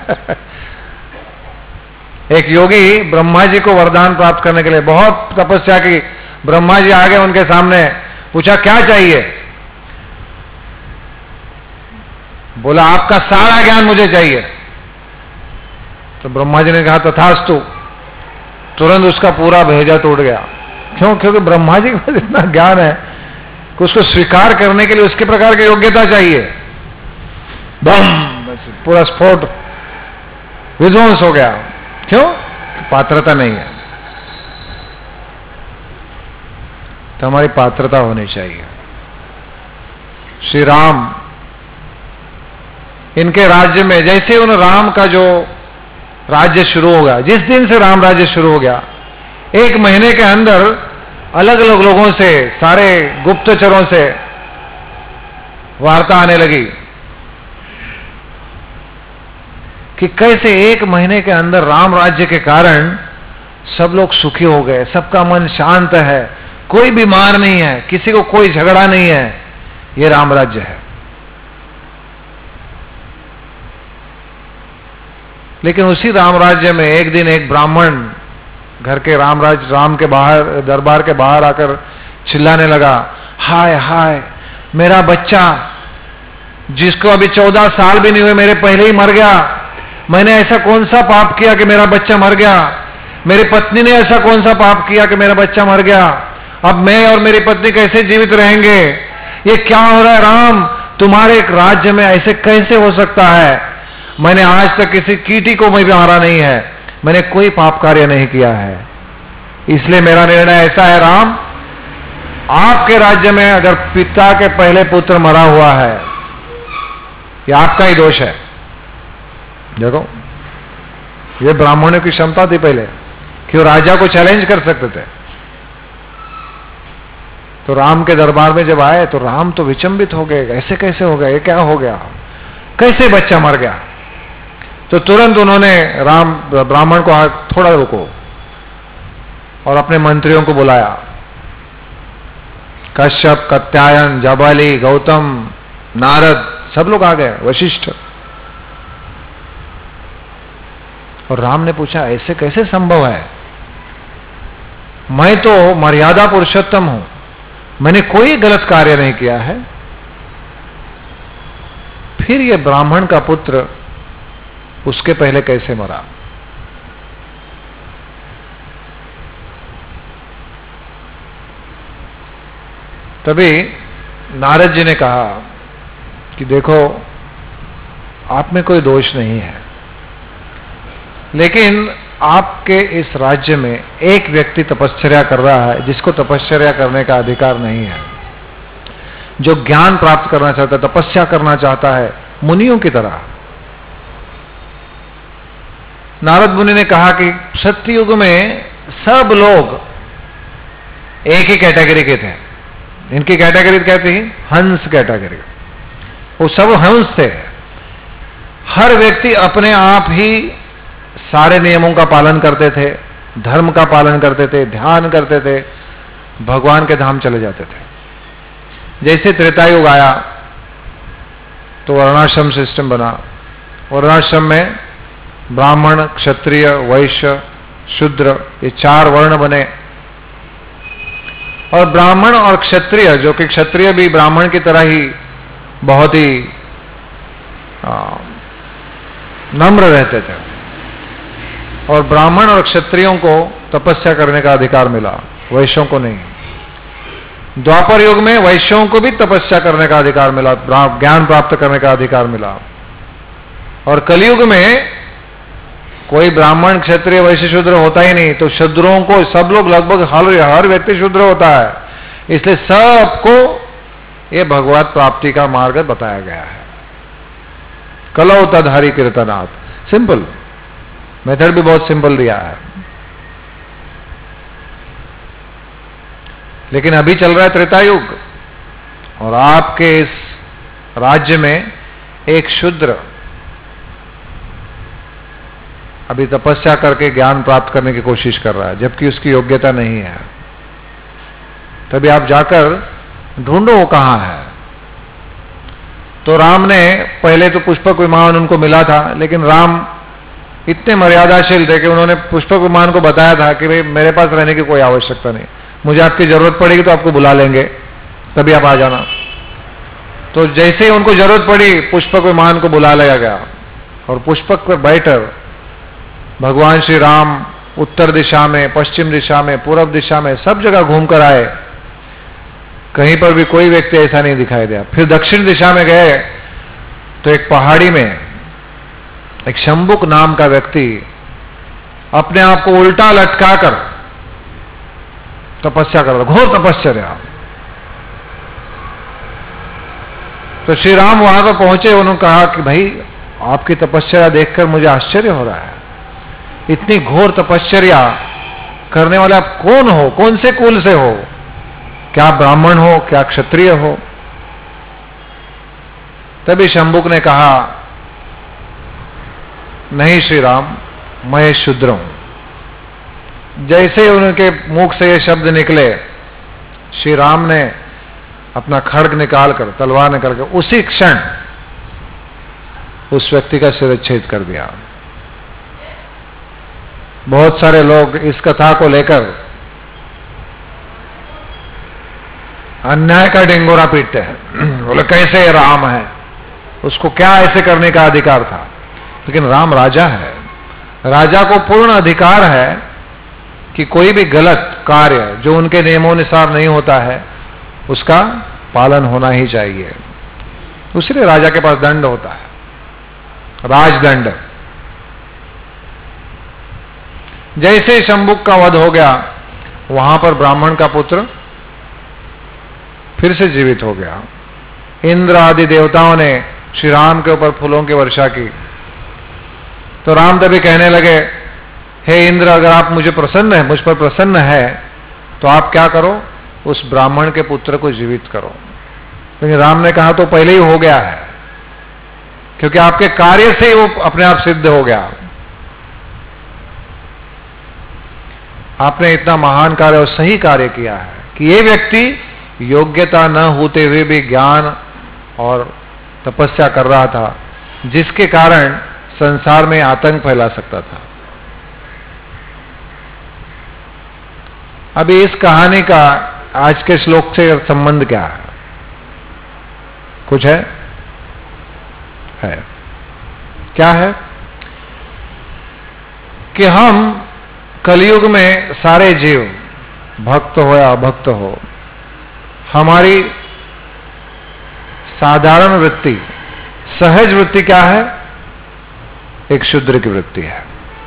एक योगी ब्रह्मा जी को वरदान प्राप्त करने के लिए बहुत तपस्या की, ब्रह्मा जी आ गए उनके सामने, पूछा क्या चाहिए? बोला आपका सारा ज्ञान मुझे चाहिए। तो ब्रह्मा जी ने कहा तथास्तु, तुरंत उसका पूरा भेजा टूट गया। क्यों? क्योंकि ब्रह्मा जी के पास इतना ज्ञान है कि उसको स्वीकार करने के लिए उसके प्रकार की योग्यता चाहिए। बम, पूरा स्फोट, विध्वंस हो गया। क्यों? पात्रता नहीं है। तो हमारी पात्रता होनी चाहिए। श्री राम, इनके राज्य में जैसे उन राम का जो राज्य शुरू हो गया, जिस दिन से राम राज्य शुरू हो गया, 1 महीने के अंदर अलग अलग लोगों से, सारे गुप्तचरों से वार्ता आने लगी कि कैसे 1 महीने के अंदर राम राज्य के कारण सब लोग सुखी हो गए, सबका मन शांत है, कोई बीमार नहीं है, किसी को कोई झगड़ा नहीं है। ये राम राज्य है। लेकिन उसी राम राज्य में एक दिन एक ब्राह्मण घर के राम के बाहर, दरबार के बाहर आकर चिल्लाने लगा, हाय हाय, मेरा बच्चा जिसको अभी 14 साल भी नहीं हुए, मेरे पहले ही मर गया। मैंने ऐसा कौन सा पाप किया कि मेरा बच्चा मर गया? मेरी पत्नी ने ऐसा कौन सा पाप किया कि मेरा बच्चा मर गया? अब मैं और मेरी पत्नी कैसे जीवित रहेंगे? ये क्या हो रहा है राम? तुम्हारे एक राज्य में ऐसे कैसे हो सकता है? मैंने आज तक किसी कीटी को मैं भी मारा नहीं है, मैंने कोई पाप कार्य नहीं किया है, इसलिए मेरा निर्णय ऐसा है राम, आपके राज्य में अगर पिता के पहले पुत्र मरा हुआ है, ये आपका ही दोष है। देखो, ये ब्राह्मणों की क्षमता थी पहले कि वो राजा को चैलेंज कर सकते थे। तो राम के दरबार में जब आए तो राम तो विचंबित हो गए, ऐसे कैसे हो गया, ये क्या हो गया, कैसे बच्चा मर गया? तो तुरंत उन्होंने ब्राह्मण को थोड़ा रुको और अपने मंत्रियों को बुलाया। कश्यप, कात्यायन, जाबाली, गौतम, नारद, सब लोग आ गए, वशिष्ठ। और राम ने पूछा ऐसे कैसे संभव है? मैं तो मर्यादा पुरुषोत्तम हूं, मैंने कोई गलत कार्य नहीं किया है, फिर ये ब्राह्मण का पुत्र उसके पहले कैसे मरा? तभी नारद जी ने कहा कि देखो, आप में कोई दोष नहीं है, लेकिन आपके इस राज्य में एक व्यक्ति तपश्चर्या कर रहा है जिसको तपश्चर्या करने का अधिकार नहीं है, जो ज्ञान प्राप्त करना चाहता है, तपस्या करना चाहता है, मुनियों की तरह। नारद मुनि ने कहा कि सत्ययुग में सब लोग एक ही कैटेगरी के थे। इनकी कैटेगरी क्या थी? हंस कैटेगरी। वो सब हंस थे। हर व्यक्ति अपने आप ही सारे नियमों का पालन करते थे, धर्म का पालन करते थे, ध्यान करते थे, भगवान के धाम चले जाते थे। जैसे त्रेता युग आया तो वर्णाश्रम सिस्टम बना। वर्णाश्रम में ब्राह्मण, क्षत्रिय, वैश्य, शूद्र, ये 4 वर्ण बने। और ब्राह्मण और क्षत्रिय, जो कि क्षत्रिय भी ब्राह्मण की तरह ही बहुत ही नम्र रहते थे, और ब्राह्मण और क्षत्रियों को तपस्या करने का अधिकार मिला, वैश्यों को नहीं। द्वापर युग में वैश्यों को भी तपस्या करने का अधिकार मिला, ज्ञान प्राप्त करने का अधिकार मिला। और कलयुग में कोई ब्राह्मण, क्षत्रिय, वैश्य, शूद्र होता ही नहीं, तो शूद्रों को सब लोग लगभग हर व्यक्ति शूद्र होता है। इसलिए सबको ये भगवत प्राप्ति का मार्ग बताया गया है। कलौ तदहरि कीर्तनात्, सिंपल मेथड भी बहुत सिंपल दिया है। लेकिन अभी चल रहा है त्रेता युग, और आपके इस राज्य में एक शूद्र अभी तपस्या करके ज्ञान प्राप्त करने की कोशिश कर रहा है, जबकि उसकी योग्यता नहीं है। तभी आप जाकर ढूंढो वो कहां है। तो राम ने पहले तो पुष्पक विमान उनको मिला था, लेकिन राम इतने मर्यादाशील थे कि उन्होंने पुष्पक विमान को बताया था कि भाई मेरे पास रहने की कोई आवश्यकता नहीं, मुझे आपकी जरूरत पड़ेगी तो आपको बुला लेंगे, तभी आप आ जाना। तो जैसे ही उनको जरूरत पड़ी पुष्पक विमान को बुला लिया गया, और पुष्पक पर बैठकर भगवान श्री राम उत्तर दिशा में, पश्चिम दिशा में, पूर्व दिशा में सब जगह घूम कर आए। कहीं पर भी कोई व्यक्ति ऐसा नहीं दिखाई दिया। फिर दक्षिण दिशा में गए तो एक पहाड़ी में एक शंबुक नाम का व्यक्ति अपने आप को उल्टा लटकाकर तपस्या कर रहा, घोर तपस्या। तो श्री राम वहां पर पहुंचे, उन्होंने कहा कि भाई आपकी तपस्या देखकर मुझे आश्चर्य हो रहा है, इतनी घोर तपस्या करने वाले आप कौन हो, कौन से कुल से हो, क्या ब्राह्मण हो, क्या क्षत्रिय हो? तभी शंबुक ने कहा, नहीं श्री राम, मैं शूद्र हूं। जैसे ही उनके मुख से ये शब्द निकले, श्री राम ने अपना खड्ग निकालकर, तलवार निकालकर उसी क्षण उस व्यक्ति का शिरच्छेद कर दिया। बहुत सारे लोग इस कथा को लेकर अन्याय का डिंगोरा पीटते हैं, बोले कैसे राम है, उसको क्या ऐसे करने का अधिकार था? लेकिन राम राजा है, राजा को पूर्ण अधिकार है कि कोई भी गलत कार्य जो उनके नियमोनुसार नहीं होता है उसका पालन होना ही चाहिए। दूसरे राजा के पास दंड होता है, राजदंड। जैसे शंबुक का वध हो गया, वहां पर ब्राह्मण का पुत्र फिर से जीवित हो गया। इंद्र आदि देवताओं ने श्री राम के ऊपर फूलों की वर्षा की। तो राम तभी कहने लगे, हे इंद्र, अगर आप मुझ पर प्रसन्न है तो आप क्या करो, उस ब्राह्मण के पुत्र को जीवित करो। लेकिन राम ने कहा तो पहले ही हो गया है, क्योंकि आपके कार्य से ही वो अपने आप सिद्ध हो गया। आपने इतना महान कार्य और सही कार्य किया है कि ये व्यक्ति योग्यता न होते हुए भी ज्ञान और तपस्या कर रहा था, जिसके कारण संसार में आतंक फैला सकता था। अभी इस कहानी का आज के श्लोक से संबंध क्या है? कुछ है? क्या है कि हम कलयुग में सारे जीव, भक्त हो या अभक्त हो, हमारी साधारण वृत्ति, सहज वृत्ति क्या है? एक शूद्र की वृत्ति है,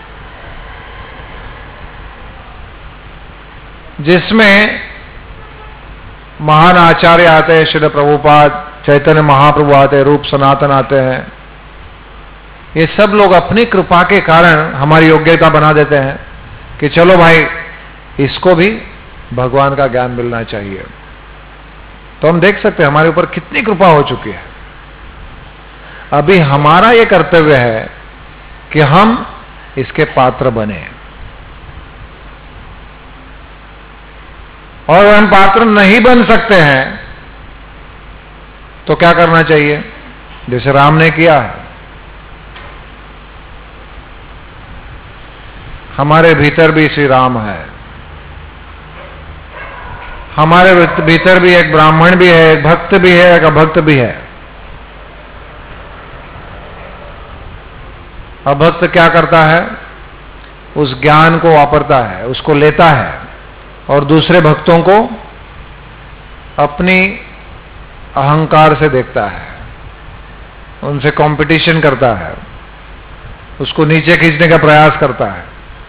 जिसमें महान आचार्य आते हैं, श्री प्रभुपाद, चैतन्य महाप्रभु आते हैं, रूप सनातन आते हैं। ये सब लोग अपनी कृपा के कारण हमारी योग्यता बना देते हैं कि चलो भाई, इसको भी भगवान का ज्ञान मिलना चाहिए। तो हम देख सकते हैं हमारे ऊपर कितनी कृपा हो चुकी है। अभी हमारा यह कर्तव्य है कि हम इसके पात्र बने। और हम पात्र नहीं बन सकते हैं तो क्या करना चाहिए? जैसे राम ने किया है। हमारे भीतर भी श्री राम है, हमारे भीतर भी एक ब्राह्मण भी है, एक भक्त भी है, एक अभक्त भी है। अभक्त क्या करता है? उस ज्ञान को वापरता है, उसको लेता है और दूसरे भक्तों को अपनी अहंकार से देखता है, उनसे कंपटीशन करता है, उसको नीचे खींचने का प्रयास करता है।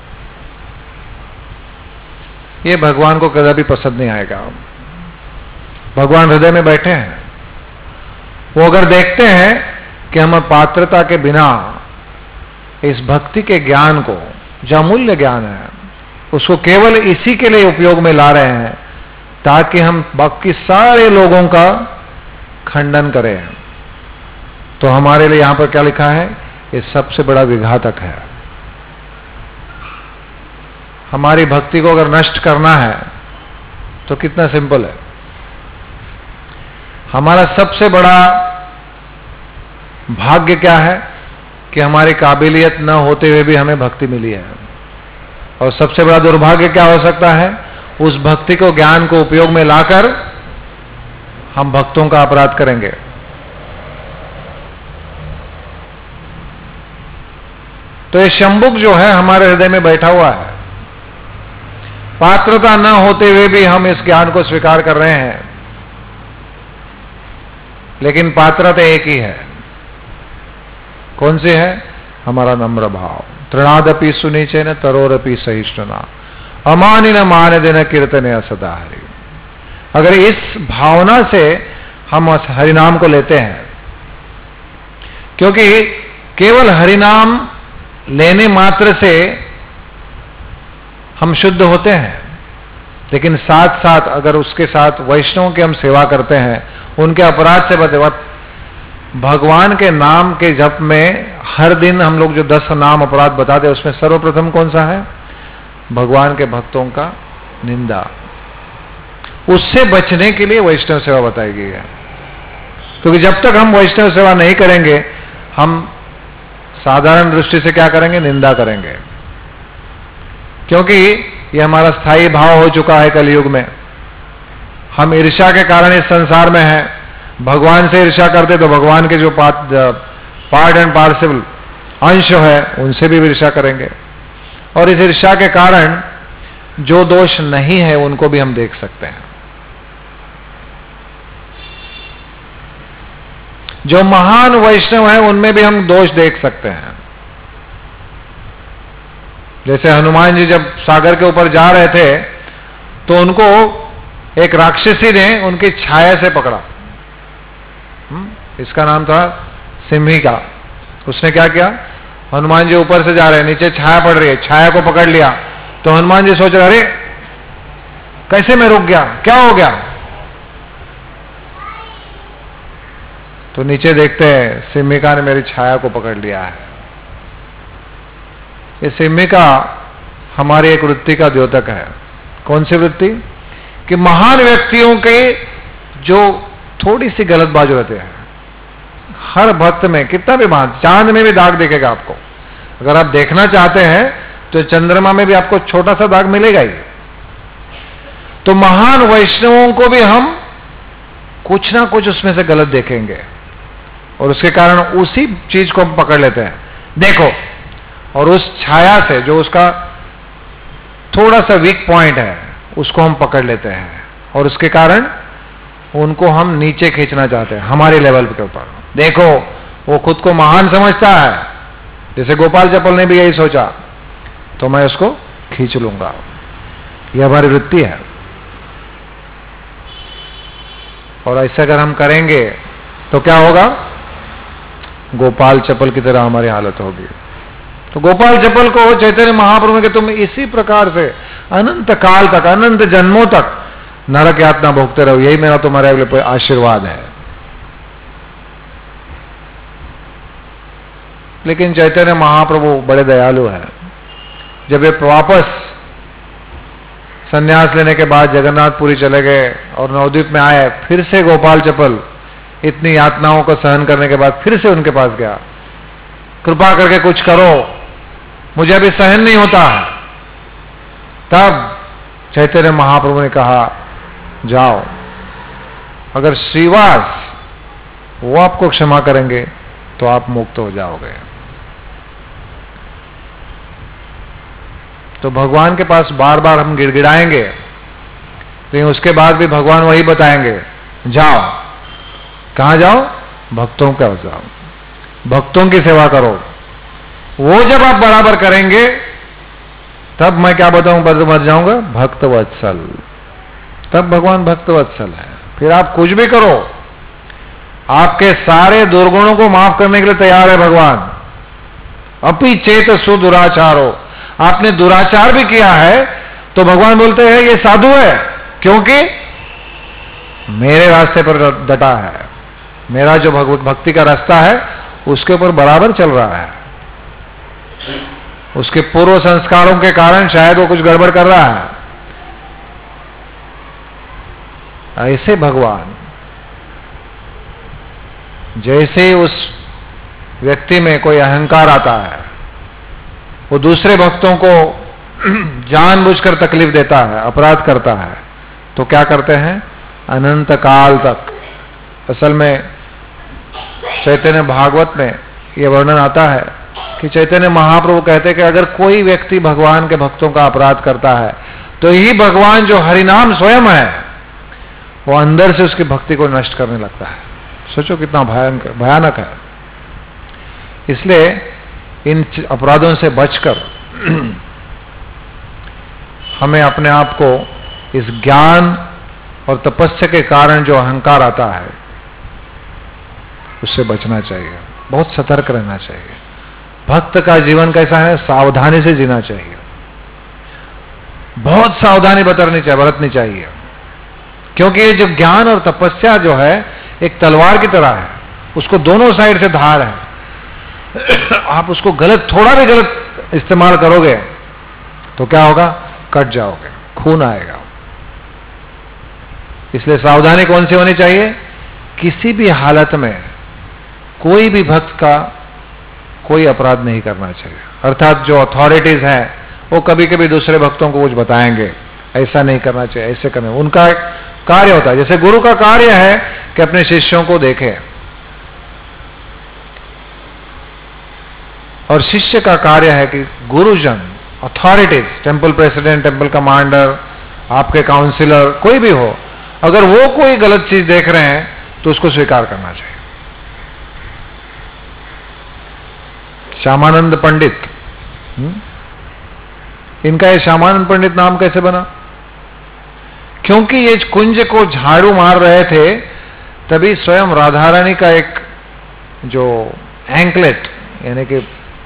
ये भगवान को कभी पसंद नहीं आएगा। भगवान हृदय में बैठे हैं, वो अगर देखते हैं कि हम पात्रता के बिना इस भक्ति के ज्ञान को, जो अमूल्य ज्ञान है, उसको केवल इसी के लिए उपयोग में ला रहे हैं ताकि हम बाकी सारे लोगों का खंडन करें, तो हमारे लिए यहां पर क्या लिखा है? ये सबसे बड़ा विघातक है। हमारी भक्ति को अगर नष्ट करना है तो कितना सिंपल है। हमारा सबसे बड़ा भाग्य क्या है कि हमारी काबिलियत न होते हुए भी हमें भक्ति मिली है। और सबसे बड़ा दुर्भाग्य क्या हो सकता है? उस भक्ति को, ज्ञान को उपयोग में लाकर हम भक्तों का अपराध करेंगे। तो ये शंभुक जो है हमारे हृदय में बैठा हुआ है। पात्रता न होते हुए भी हम इस ज्ञान को स्वीकार कर रहे हैं, लेकिन पात्रता एक ही है। कौन सी है? हमारा नम्र भाव। तृणादपि सुनीचे न तरोरपि सहिष्णुना अमानि न मान दिन कीर्तने असदा हरि। अगर इस भावना से हम हरिनाम को लेते हैं, क्योंकि केवल हरिनाम लेने मात्र से हम शुद्ध होते हैं, लेकिन साथ साथ अगर उसके साथ वैष्णवों की हम सेवा करते हैं, उनके अपराध से बचे। भगवान के नाम के जप में हर दिन हम लोग जो 10 नाम अपराध बताते हैं, उसमें सर्वप्रथम कौन सा है? भगवान के भक्तों का निंदा। उससे बचने के लिए वैष्णव सेवा बताई गई है, क्योंकि जब तक हम वैष्णव सेवा नहीं करेंगे, हम साधारण दृष्टि से क्या करेंगे? निंदा करेंगे, क्योंकि यह हमारा स्थायी भाव हो चुका है कलयुग में। हम ईर्ष्या के कारण इस संसार में हैं। भगवान से ईर्ष्या करते तो भगवान के जो पार्ट एंड पार्सल अंश है, उनसे भी ईर्ष्या करेंगे। और इस ईर्ष्या के कारण जो दोष नहीं है उनको भी हम देख सकते हैं। जो महान वैष्णव है उनमें भी हम दोष देख सकते हैं। जैसे हनुमान जी जब सागर के ऊपर जा रहे थे तो उनको एक राक्षसी ने उनकी छाया से पकड़ा। इसका नाम था सिम्हिका। उसने क्या किया? हनुमान जी ऊपर से जा रहे हैं, नीचे छाया पड़ रही है, छाया को पकड़ लिया। तो हनुमान जी सोच रहे, अरे कैसे मैं रुक गया, क्या हो गया? तो नीचे देखते हैं सिम्हिका ने मेरी छाया को पकड़ लिया है। ये सिम्हिका हमारी एक वृत्ति का द्योतक है। कौन सी वृत्ति? कि महान व्यक्तियों के जो थोड़ी सी गलत बाजू रहते हैं, हर भक्त में कितना भी महान, चांद में भी दाग दिखेगा आपको। अगर आप देखना चाहते हैं तो चंद्रमा में भी आपको छोटा सा दाग मिलेगा ही। तो महान वैष्णवों को भी हम कुछ ना कुछ उसमें से गलत देखेंगे और उसके कारण उसी चीज को हम पकड़ लेते हैं, देखो। और उस छाया से जो उसका थोड़ा सा वीक पॉइंट है उसको हम पकड़ लेते हैं और उसके कारण उनको हम नीचे खींचना चाहते हैं हमारे लेवल के ऊपर। देखो वो खुद को महान समझता है, जैसे गोपाल चप्पल ने भी यही सोचा, तो मैं उसको खींच लूंगा। यह हमारी वृत्ति है। और ऐसा अगर हम करेंगे तो क्या होगा? गोपाल चप्पल की तरह हमारी हालत होगी। तो गोपाल चप्पल को चैतन्य महाप्रभु के तुम इसी प्रकार से अनंत काल तक, अनंत जन्मों तक नरक यातना भोगते रहो, यही मेरा तुम्हारे लिए आशीर्वाद है। लेकिन चैतन्य महाप्रभु बड़े दयालु है। जब ये वापस संन्यास लेने के बाद जगन्नाथपुरी चले गए और नवद्वीप में आए, फिर से गोपाल चपल इतनी यातनाओं को सहन करने के बाद फिर से उनके पास गया, कृपा करके कुछ करो, मुझे अभी सहन नहीं होता है। तब चैतन्य महाप्रभु ने कहा, जाओ, अगर श्रीवास वो आपको क्षमा करेंगे तो आप मुक्त हो जाओगे। तो भगवान के पास बार बार हम गिड़गिड़ाएंगे, लेकिन उसके बाद भी भगवान वही बताएंगे, जाओ। कहां जाओ? भक्तों के पास जाओ, भक्तों की सेवा करो। वो जब आप बराबर करेंगे तब मैं क्या बताऊं, मर जाऊंगा, भक्त वत्सल। तब भगवान भक्त वत्सल है। फिर आप कुछ भी करो, आपके सारे दुर्गुणों को माफ करने के लिए तैयार है भगवान। अपि चेत सुदुराचारो, आपने दुराचार भी किया है तो भगवान बोलते हैं ये साधु है, क्योंकि मेरे रास्ते पर डटा है, मेरा जो भक्ति का रास्ता है उसके ऊपर बराबर चल रहा है। उसके पूर्व संस्कारों के कारण शायद वो कुछ गड़बड़ कर रहा है। ऐसे भगवान, जैसे उस व्यक्ति में कोई अहंकार आता है, वो दूसरे भक्तों को जानबूझकर तकलीफ देता है, अपराध करता है, तो क्या करते हैं? अनंत काल तक। असल में चैतन्य भागवत में यह वर्णन आता है कि चैतन्य महाप्रभु कहते हैं कि अगर कोई व्यक्ति भगवान के भक्तों का अपराध करता है तो यही भगवान जो हरिनाम स्वयं है वो अंदर से उसकी भक्ति को नष्ट करने लगता है। सोचो कितना भयानक है। इसलिए इन अपराधों से बचकर हमें अपने आप को इस ज्ञान और तपस्या के कारण जो अहंकार आता है उससे बचना चाहिए, बहुत सतर्क रहना चाहिए। भक्त का जीवन कैसा है? सावधानी से जीना चाहिए, बहुत सावधानी बरतनी चाहिए, क्योंकि ये जो ज्ञान और तपस्या जो है एक तलवार की तरह है, उसको दोनों साइड से धार है। आप उसको गलत, थोड़ा भी गलत इस्तेमाल करोगे तो क्या होगा? कट जाओगे, खून आएगा। इसलिए सावधानी कौन सी होनी चाहिए? किसी भी हालत में कोई भी भक्त का कोई अपराध नहीं करना चाहिए। अर्थात जो अथॉरिटीज हैं वो कभी कभी दूसरे भक्तों को कुछ बताएंगे, ऐसा नहीं करना चाहिए, ऐसे करना, उनका कार्य होता है। जैसे गुरु का कार्य है कि अपने शिष्यों को देखे, और शिष्य का कार्य है कि गुरुजन, authorities, temple president, temple commander, आपके काउंसिलर, कोई भी हो, अगर वो कोई गलत चीज देख रहे हैं तो उसको स्वीकार करना चाहिए। श्यामानंद पंडित, इनका ये श्यामानंद पंडित नाम कैसे बना? क्योंकि ये कुंज को झाड़ू मार रहे थे, तभी स्वयं राधा रानी का एक जो एंकलेट, यानी कि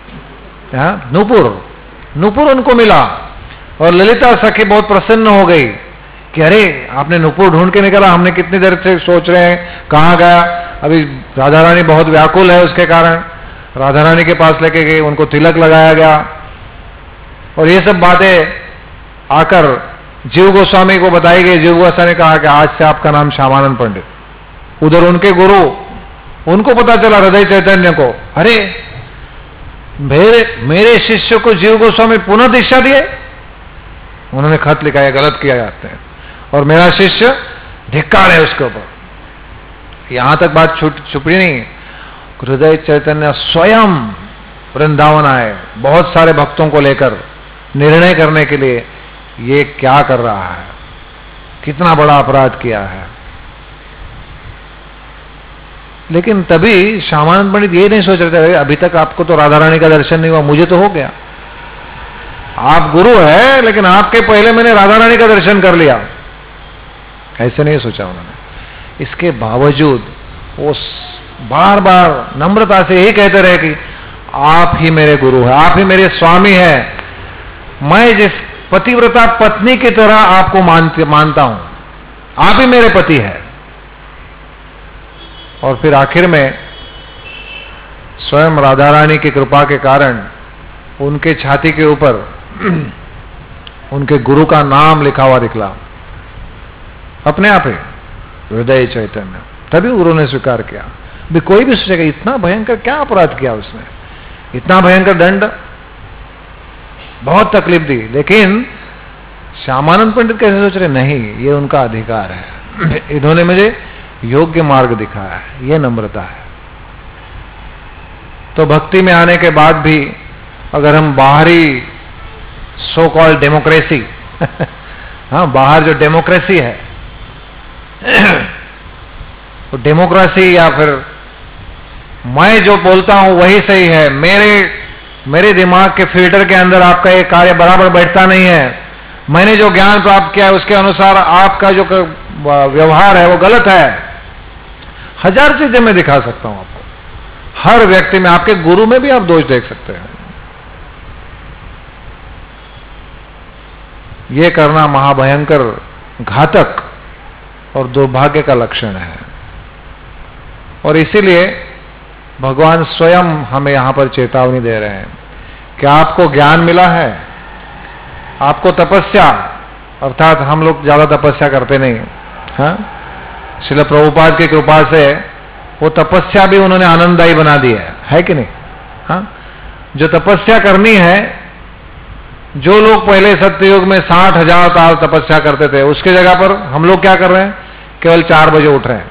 नूपुर उनको मिला, और ललिता सखी बहुत प्रसन्न हो गई कि अरे आपने नूपुर ढूंढ के निकाला, हमने कितनी देर से सोच रहे हैं कहाँ गया। अभी राधा रानी बहुत व्याकुल है, उसके कारण राधा रानी के पास लेके गई, उनको तिलक लगाया गया, और ये सब बातें आकर जीव गोस्वामी को बताई गई। जीव गोस्वामी ने कहा कि आज से आपका नाम श्यामानंद पंडित। उधर उनके गुरु, उनको पता चला हृदय चैतन्य को, अरे मेरे शिष्य को जीव गोस्वामी पुनः दीक्षा दिए, उन्होंने खत लिखा है गलत किया जाते हैं, और मेरा शिष्य धिक्कार है उसके ऊपर। यहां तक बात छुपी नहीं, हृदय चैतन्य स्वयं वृंदावन आए बहुत सारे भक्तों को लेकर निर्णय करने के लिए, ये क्या कर रहा है, कितना बड़ा अपराध किया है। लेकिन तभी श्यामानंद पंडित ये नहीं सोच रहे थे अभी तक आपको तो राधा रानी का दर्शन नहीं हुआ, मुझे तो हो गया। आप गुरु है लेकिन आपके पहले मैंने राधा रानी का दर्शन कर लिया, ऐसे नहीं सोचा उन्होंने। इसके बावजूद वो बार बार नम्रता से यही कहते रहे कि आप ही मेरे गुरु हैं, आप ही मेरे स्वामी हैं, मैं जिस पतिव्रता पत्नी की तरह आपको मानता हूं, आप ही मेरे पति हैं। और फिर आखिर में स्वयं राधा रानी की कृपा के कारण उनके छाती के ऊपर उनके गुरु का नाम लिखा हुआ निकला अपने आप ही, हृदय चैतन्य। तभी गुरु ने स्वीकार किया। भी कोई भी सोचेगा इतना भयंकर क्या अपराध किया उसने, इतना भयंकर दंड, बहुत तकलीफ दी, लेकिन श्यामानंद पंडित कैसे सोच रहे, नहीं ये उनका अधिकार है, इन्होंने मुझे योग्य मार्ग दिखाया है, ये नम्रता है। तो भक्ति में आने के बाद भी अगर हम बाहरी सो कॉल्ड डेमोक्रेसी हाँ, बाहर जो डेमोक्रेसी है तो डेमोक्रेसी या फिर मैं जो बोलता हूं वही सही है, मेरे दिमाग के फिल्टर के अंदर आपका ये कार्य बराबर बैठता नहीं है, मैंने जो ज्ञान प्राप्त किया है उसके अनुसार आपका जो व्यवहार है वो गलत है। हजार चीजें मैं दिखा सकता हूं आपको, हर व्यक्ति में, आपके गुरु में भी आप दोष देख सकते हैं। यह करना महाभयंकर घातक और दुर्भाग्य का लक्षण है। और इसीलिए भगवान स्वयं हमें यहां पर चेतावनी दे रहे हैं कि आपको ज्ञान मिला है, आपको तपस्या, अर्थात हम लोग ज्यादा तपस्या करते नहीं, हाँ, श्रील प्रभुपाद की कृपा से वो तपस्या भी उन्होंने आनंददायी बना दी है कि नहीं? हाँ, जो तपस्या करनी है, जो लोग पहले सत्ययुग में 60,000 साल तपस्या करते थे, उसके जगह पर हम लोग क्या कर रहे हैं, केवल 4 बजे उठ रहे हैं।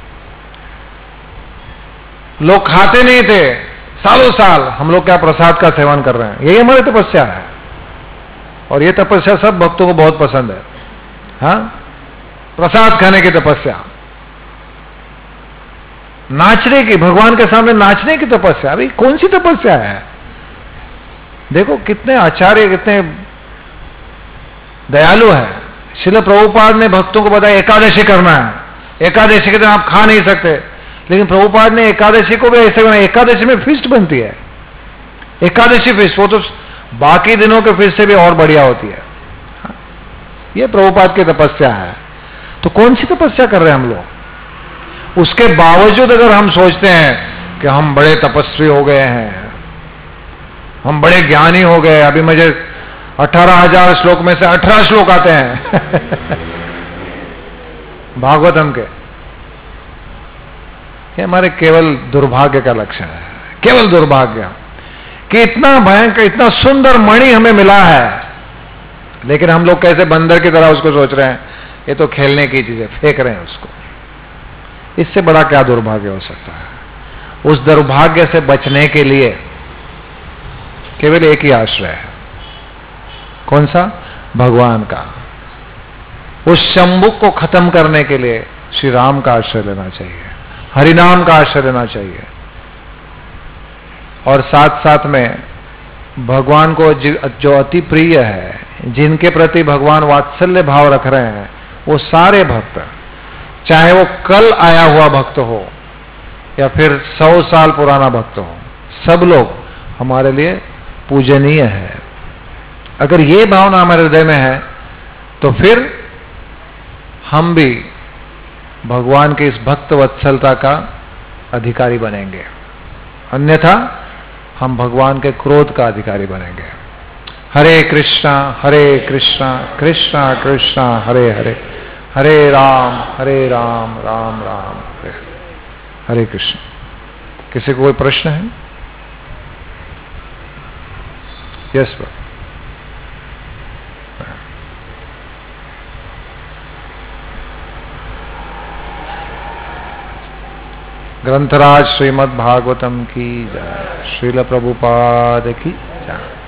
लोग खाते नहीं थे सालों साल, हम लोग क्या प्रसाद का सेवन कर रहे हैं, यही हमारी तपस्या है। और ये तपस्या सब भक्तों को बहुत पसंद है, हाँ, प्रसाद खाने की तपस्या, नाचने की, भगवान के सामने नाचने की तपस्या। अभी कौन सी तपस्या है? देखो कितने आचार्य, कितने दयालु है। श्रील प्रभुपाद ने भक्तों को बताया एकादशी करना है, एकादशी के दिन आप खा नहीं सकते, लेकिन प्रभुपाद ने एकादशी को भी ऐसे बनाया, एकादशी में फीस्ट बनती है, एकादशी फीस्ट, वो तो बाकी दिनों के फीस्ट से भी और बढ़िया होती है। ये प्रभुपाद की तपस्या है। तो कौन सी तपस्या कर रहे हैं हम लोग? उसके बावजूद अगर हम सोचते हैं कि हम बड़े तपस्वी हो गए हैं, हम बड़े ज्ञानी हो गए, अभी मुझे 18,000 श्लोक में से 18 श्लोक आते हैं भागवतम के, ये हमारे केवल दुर्भाग्य का लक्षण है, केवल दुर्भाग्य कि इतना भयंकर, इतना सुंदर मणि हमें मिला है, लेकिन हम लोग कैसे बंदर की तरह उसको सोच रहे हैं, ये तो खेलने की चीज है, फेंक रहे हैं उसको। इससे बड़ा क्या दुर्भाग्य हो सकता है? उस दुर्भाग्य से बचने के लिए केवल एक ही आश्रय है, कौन सा? भगवान का। उस शंभुक को खत्म करने के लिए श्री राम का आश्रय लेना चाहिए, हरिनाम का आश्रय लेना चाहिए, और साथ साथ में भगवान को जो अति प्रिय है, जिनके प्रति भगवान वात्सल्य भाव रख रहे हैं, वो सारे भक्त, चाहे वो कल आया हुआ भक्त हो या फिर 100 साल पुराना भक्त हो, सब लोग हमारे लिए पूजनीय है। अगर ये भावना हमारे हृदय में है तो फिर हम भी भगवान के इस भक्त वत्सलता का अधिकारी बनेंगे, अन्यथा हम भगवान के क्रोध का अधिकारी बनेंगे। हरे कृष्णा कृष्णा कृष्णा हरे हरे, हरे राम राम राम हरे हरे। हरे कृष्ण। किसी को कोई प्रश्न है? यस बा। ग्रंथराज श्रीमद् भागवतम की जय, श्रील प्रभुपाद की जय।